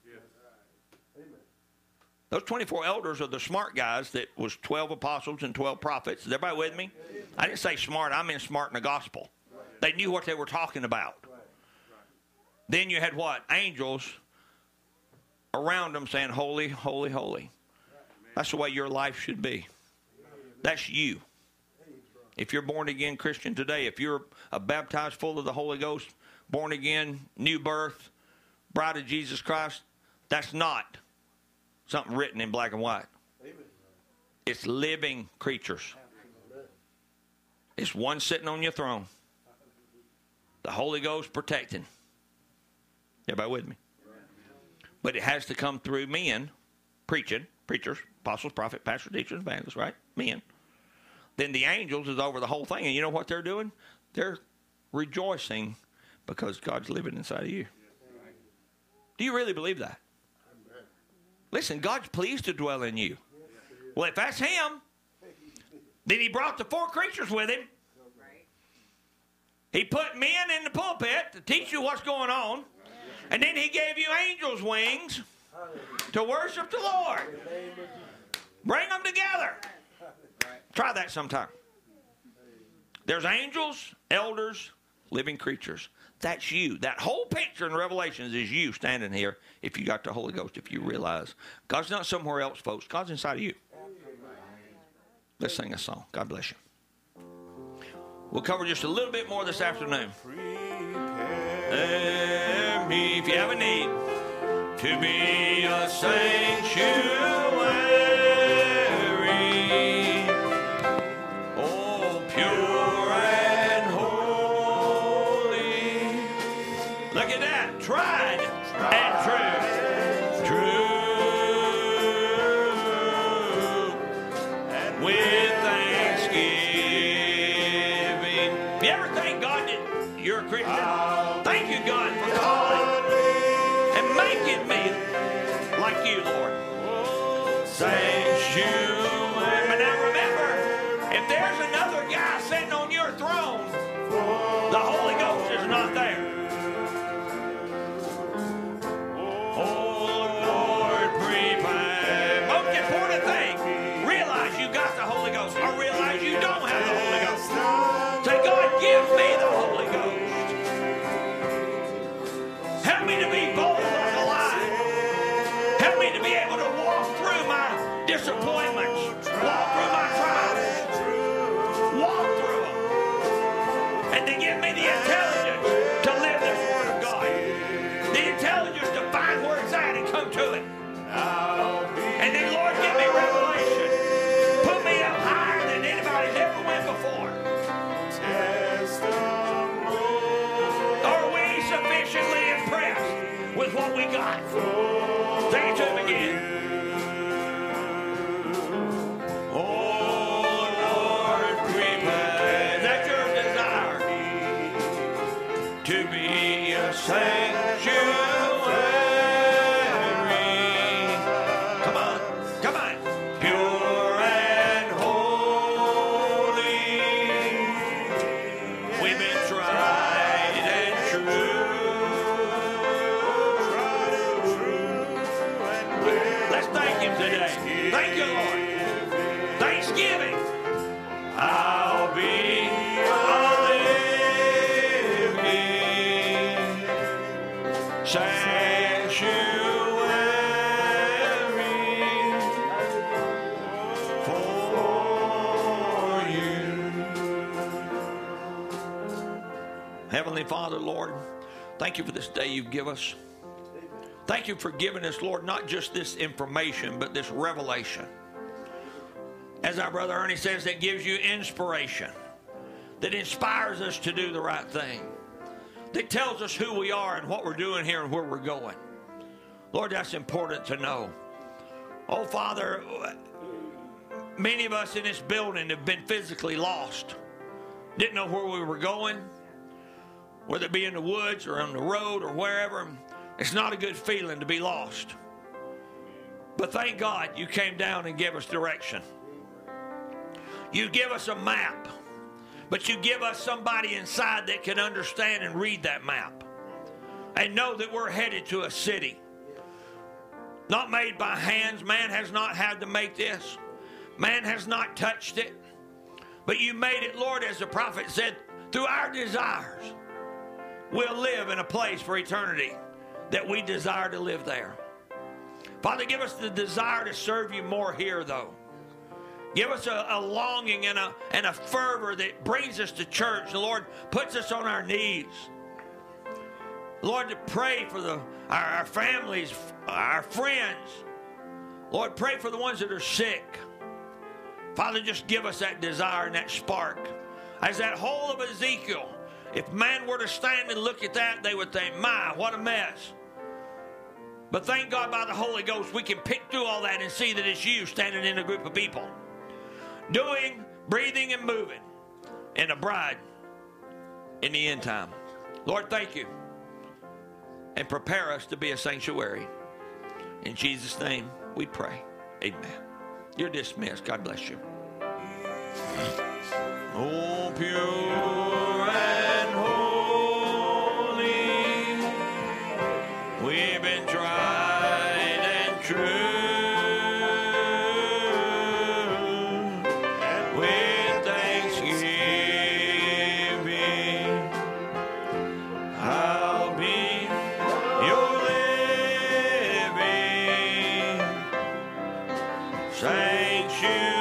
Those 24 elders are the smart guys that was 12 apostles and 12 prophets. Is everybody with me? I didn't say smart. I meant smart in the gospel. They knew what they were talking about. Then you had what? Angels around them saying, holy, holy, holy. That's the way your life should be. That's you. If you're born again Christian today, if you're a baptized full of the Holy Ghost, born again, new birth, bride of Jesus Christ, that's not something written in black and white. It's living creatures. It's one sitting on your throne. The Holy Ghost protecting. Everybody with me? But it has to come through men preaching, preachers, apostles, prophets, pastors, teachers, evangelists, right? Men. Then the angels is over the whole thing. And you know what they're doing? They're rejoicing because God's living inside of you. Do you really believe that? Listen, God's pleased to dwell in you. Well, if that's him, then he brought the 4 creatures with him. He put men in the pulpit to teach you what's going on. And then he gave you angels' wings to worship the Lord. Bring them together. Try that sometime. There's angels, elders, living creatures. That's you. That whole picture in Revelations is you standing here if you got the Holy Ghost, if you realize. God's not somewhere else, folks. God's inside of you. Let's sing a song. God bless you. We'll cover just a little bit more this afternoon. Prepare me, if you have a need, to be a sanctuary. Oh, pure and holy. Look at that. Tried and true. True. With thanksgiving. You ever thank God that you're a Christian? Thank you, God, for calling and making me like you, Lord. Thank you. But now remember, if there's another guy sitting on your throne, the Holy Ghost is not there. Oh, Lord, prepare. Most important thing, realize you got the Holy Ghost, or realize you don't have the Holy Ghost. Say, God, give me the Holy Ghost. Help me to be bold like a lion. Help me to be able to walk through my disappointments, walk through my trials, walk through them, and to give me the intelligence to live this Word of God, the intelligence to find where it's at and come to it. And then, Lord, give me revelation. Put me up higher than anybody's ever went before. Are we sufficiently impressed with what we got? Take it to him again. Thank you, Lord. Thanksgiving. I'll be a living sanctuary for you. Heavenly Father, Lord, thank you for this day you've given us. Thank you for giving us, Lord, not just this information, but this revelation. As our brother Ernie says, that gives you inspiration, that inspires us to do the right thing, that tells us who we are and what we're doing here and where we're going. Lord, that's important to know. Oh, Father, many of us in this building have been physically lost. Didn't know where we were going, whether it be in the woods or on the road or wherever. It's not a good feeling to be lost. But thank God you came down and gave us direction. You give us a map, but you give us somebody inside that can understand and read that map and know that we're headed to a city. Not made by hands. Man has not had to make this. Man has not touched it. But you made it, Lord, as the prophet said, through our desires, we'll live in a place for eternity that we desire to live there. Father, give us the desire to serve you more here, though. Give us a longing and a fervor that brings us to church. The Lord puts us on our knees. Lord, to pray for our families, our friends. Lord, pray for the ones that are sick. Father, just give us that desire and that spark. As that whole of Ezekiel, if man were to stand and look at that, they would think, my, what a mess. But thank God by the Holy Ghost, we can pick through all that and see that it's you standing in a group of people. Doing, breathing, and moving in a bride in the end time. Lord, thank you. And prepare us to be a sanctuary. In Jesus' name we pray. Amen. You're dismissed. God bless you. Oh, pure and holy, we've been tried and true. With thanksgiving, I'll be your living sanctuary.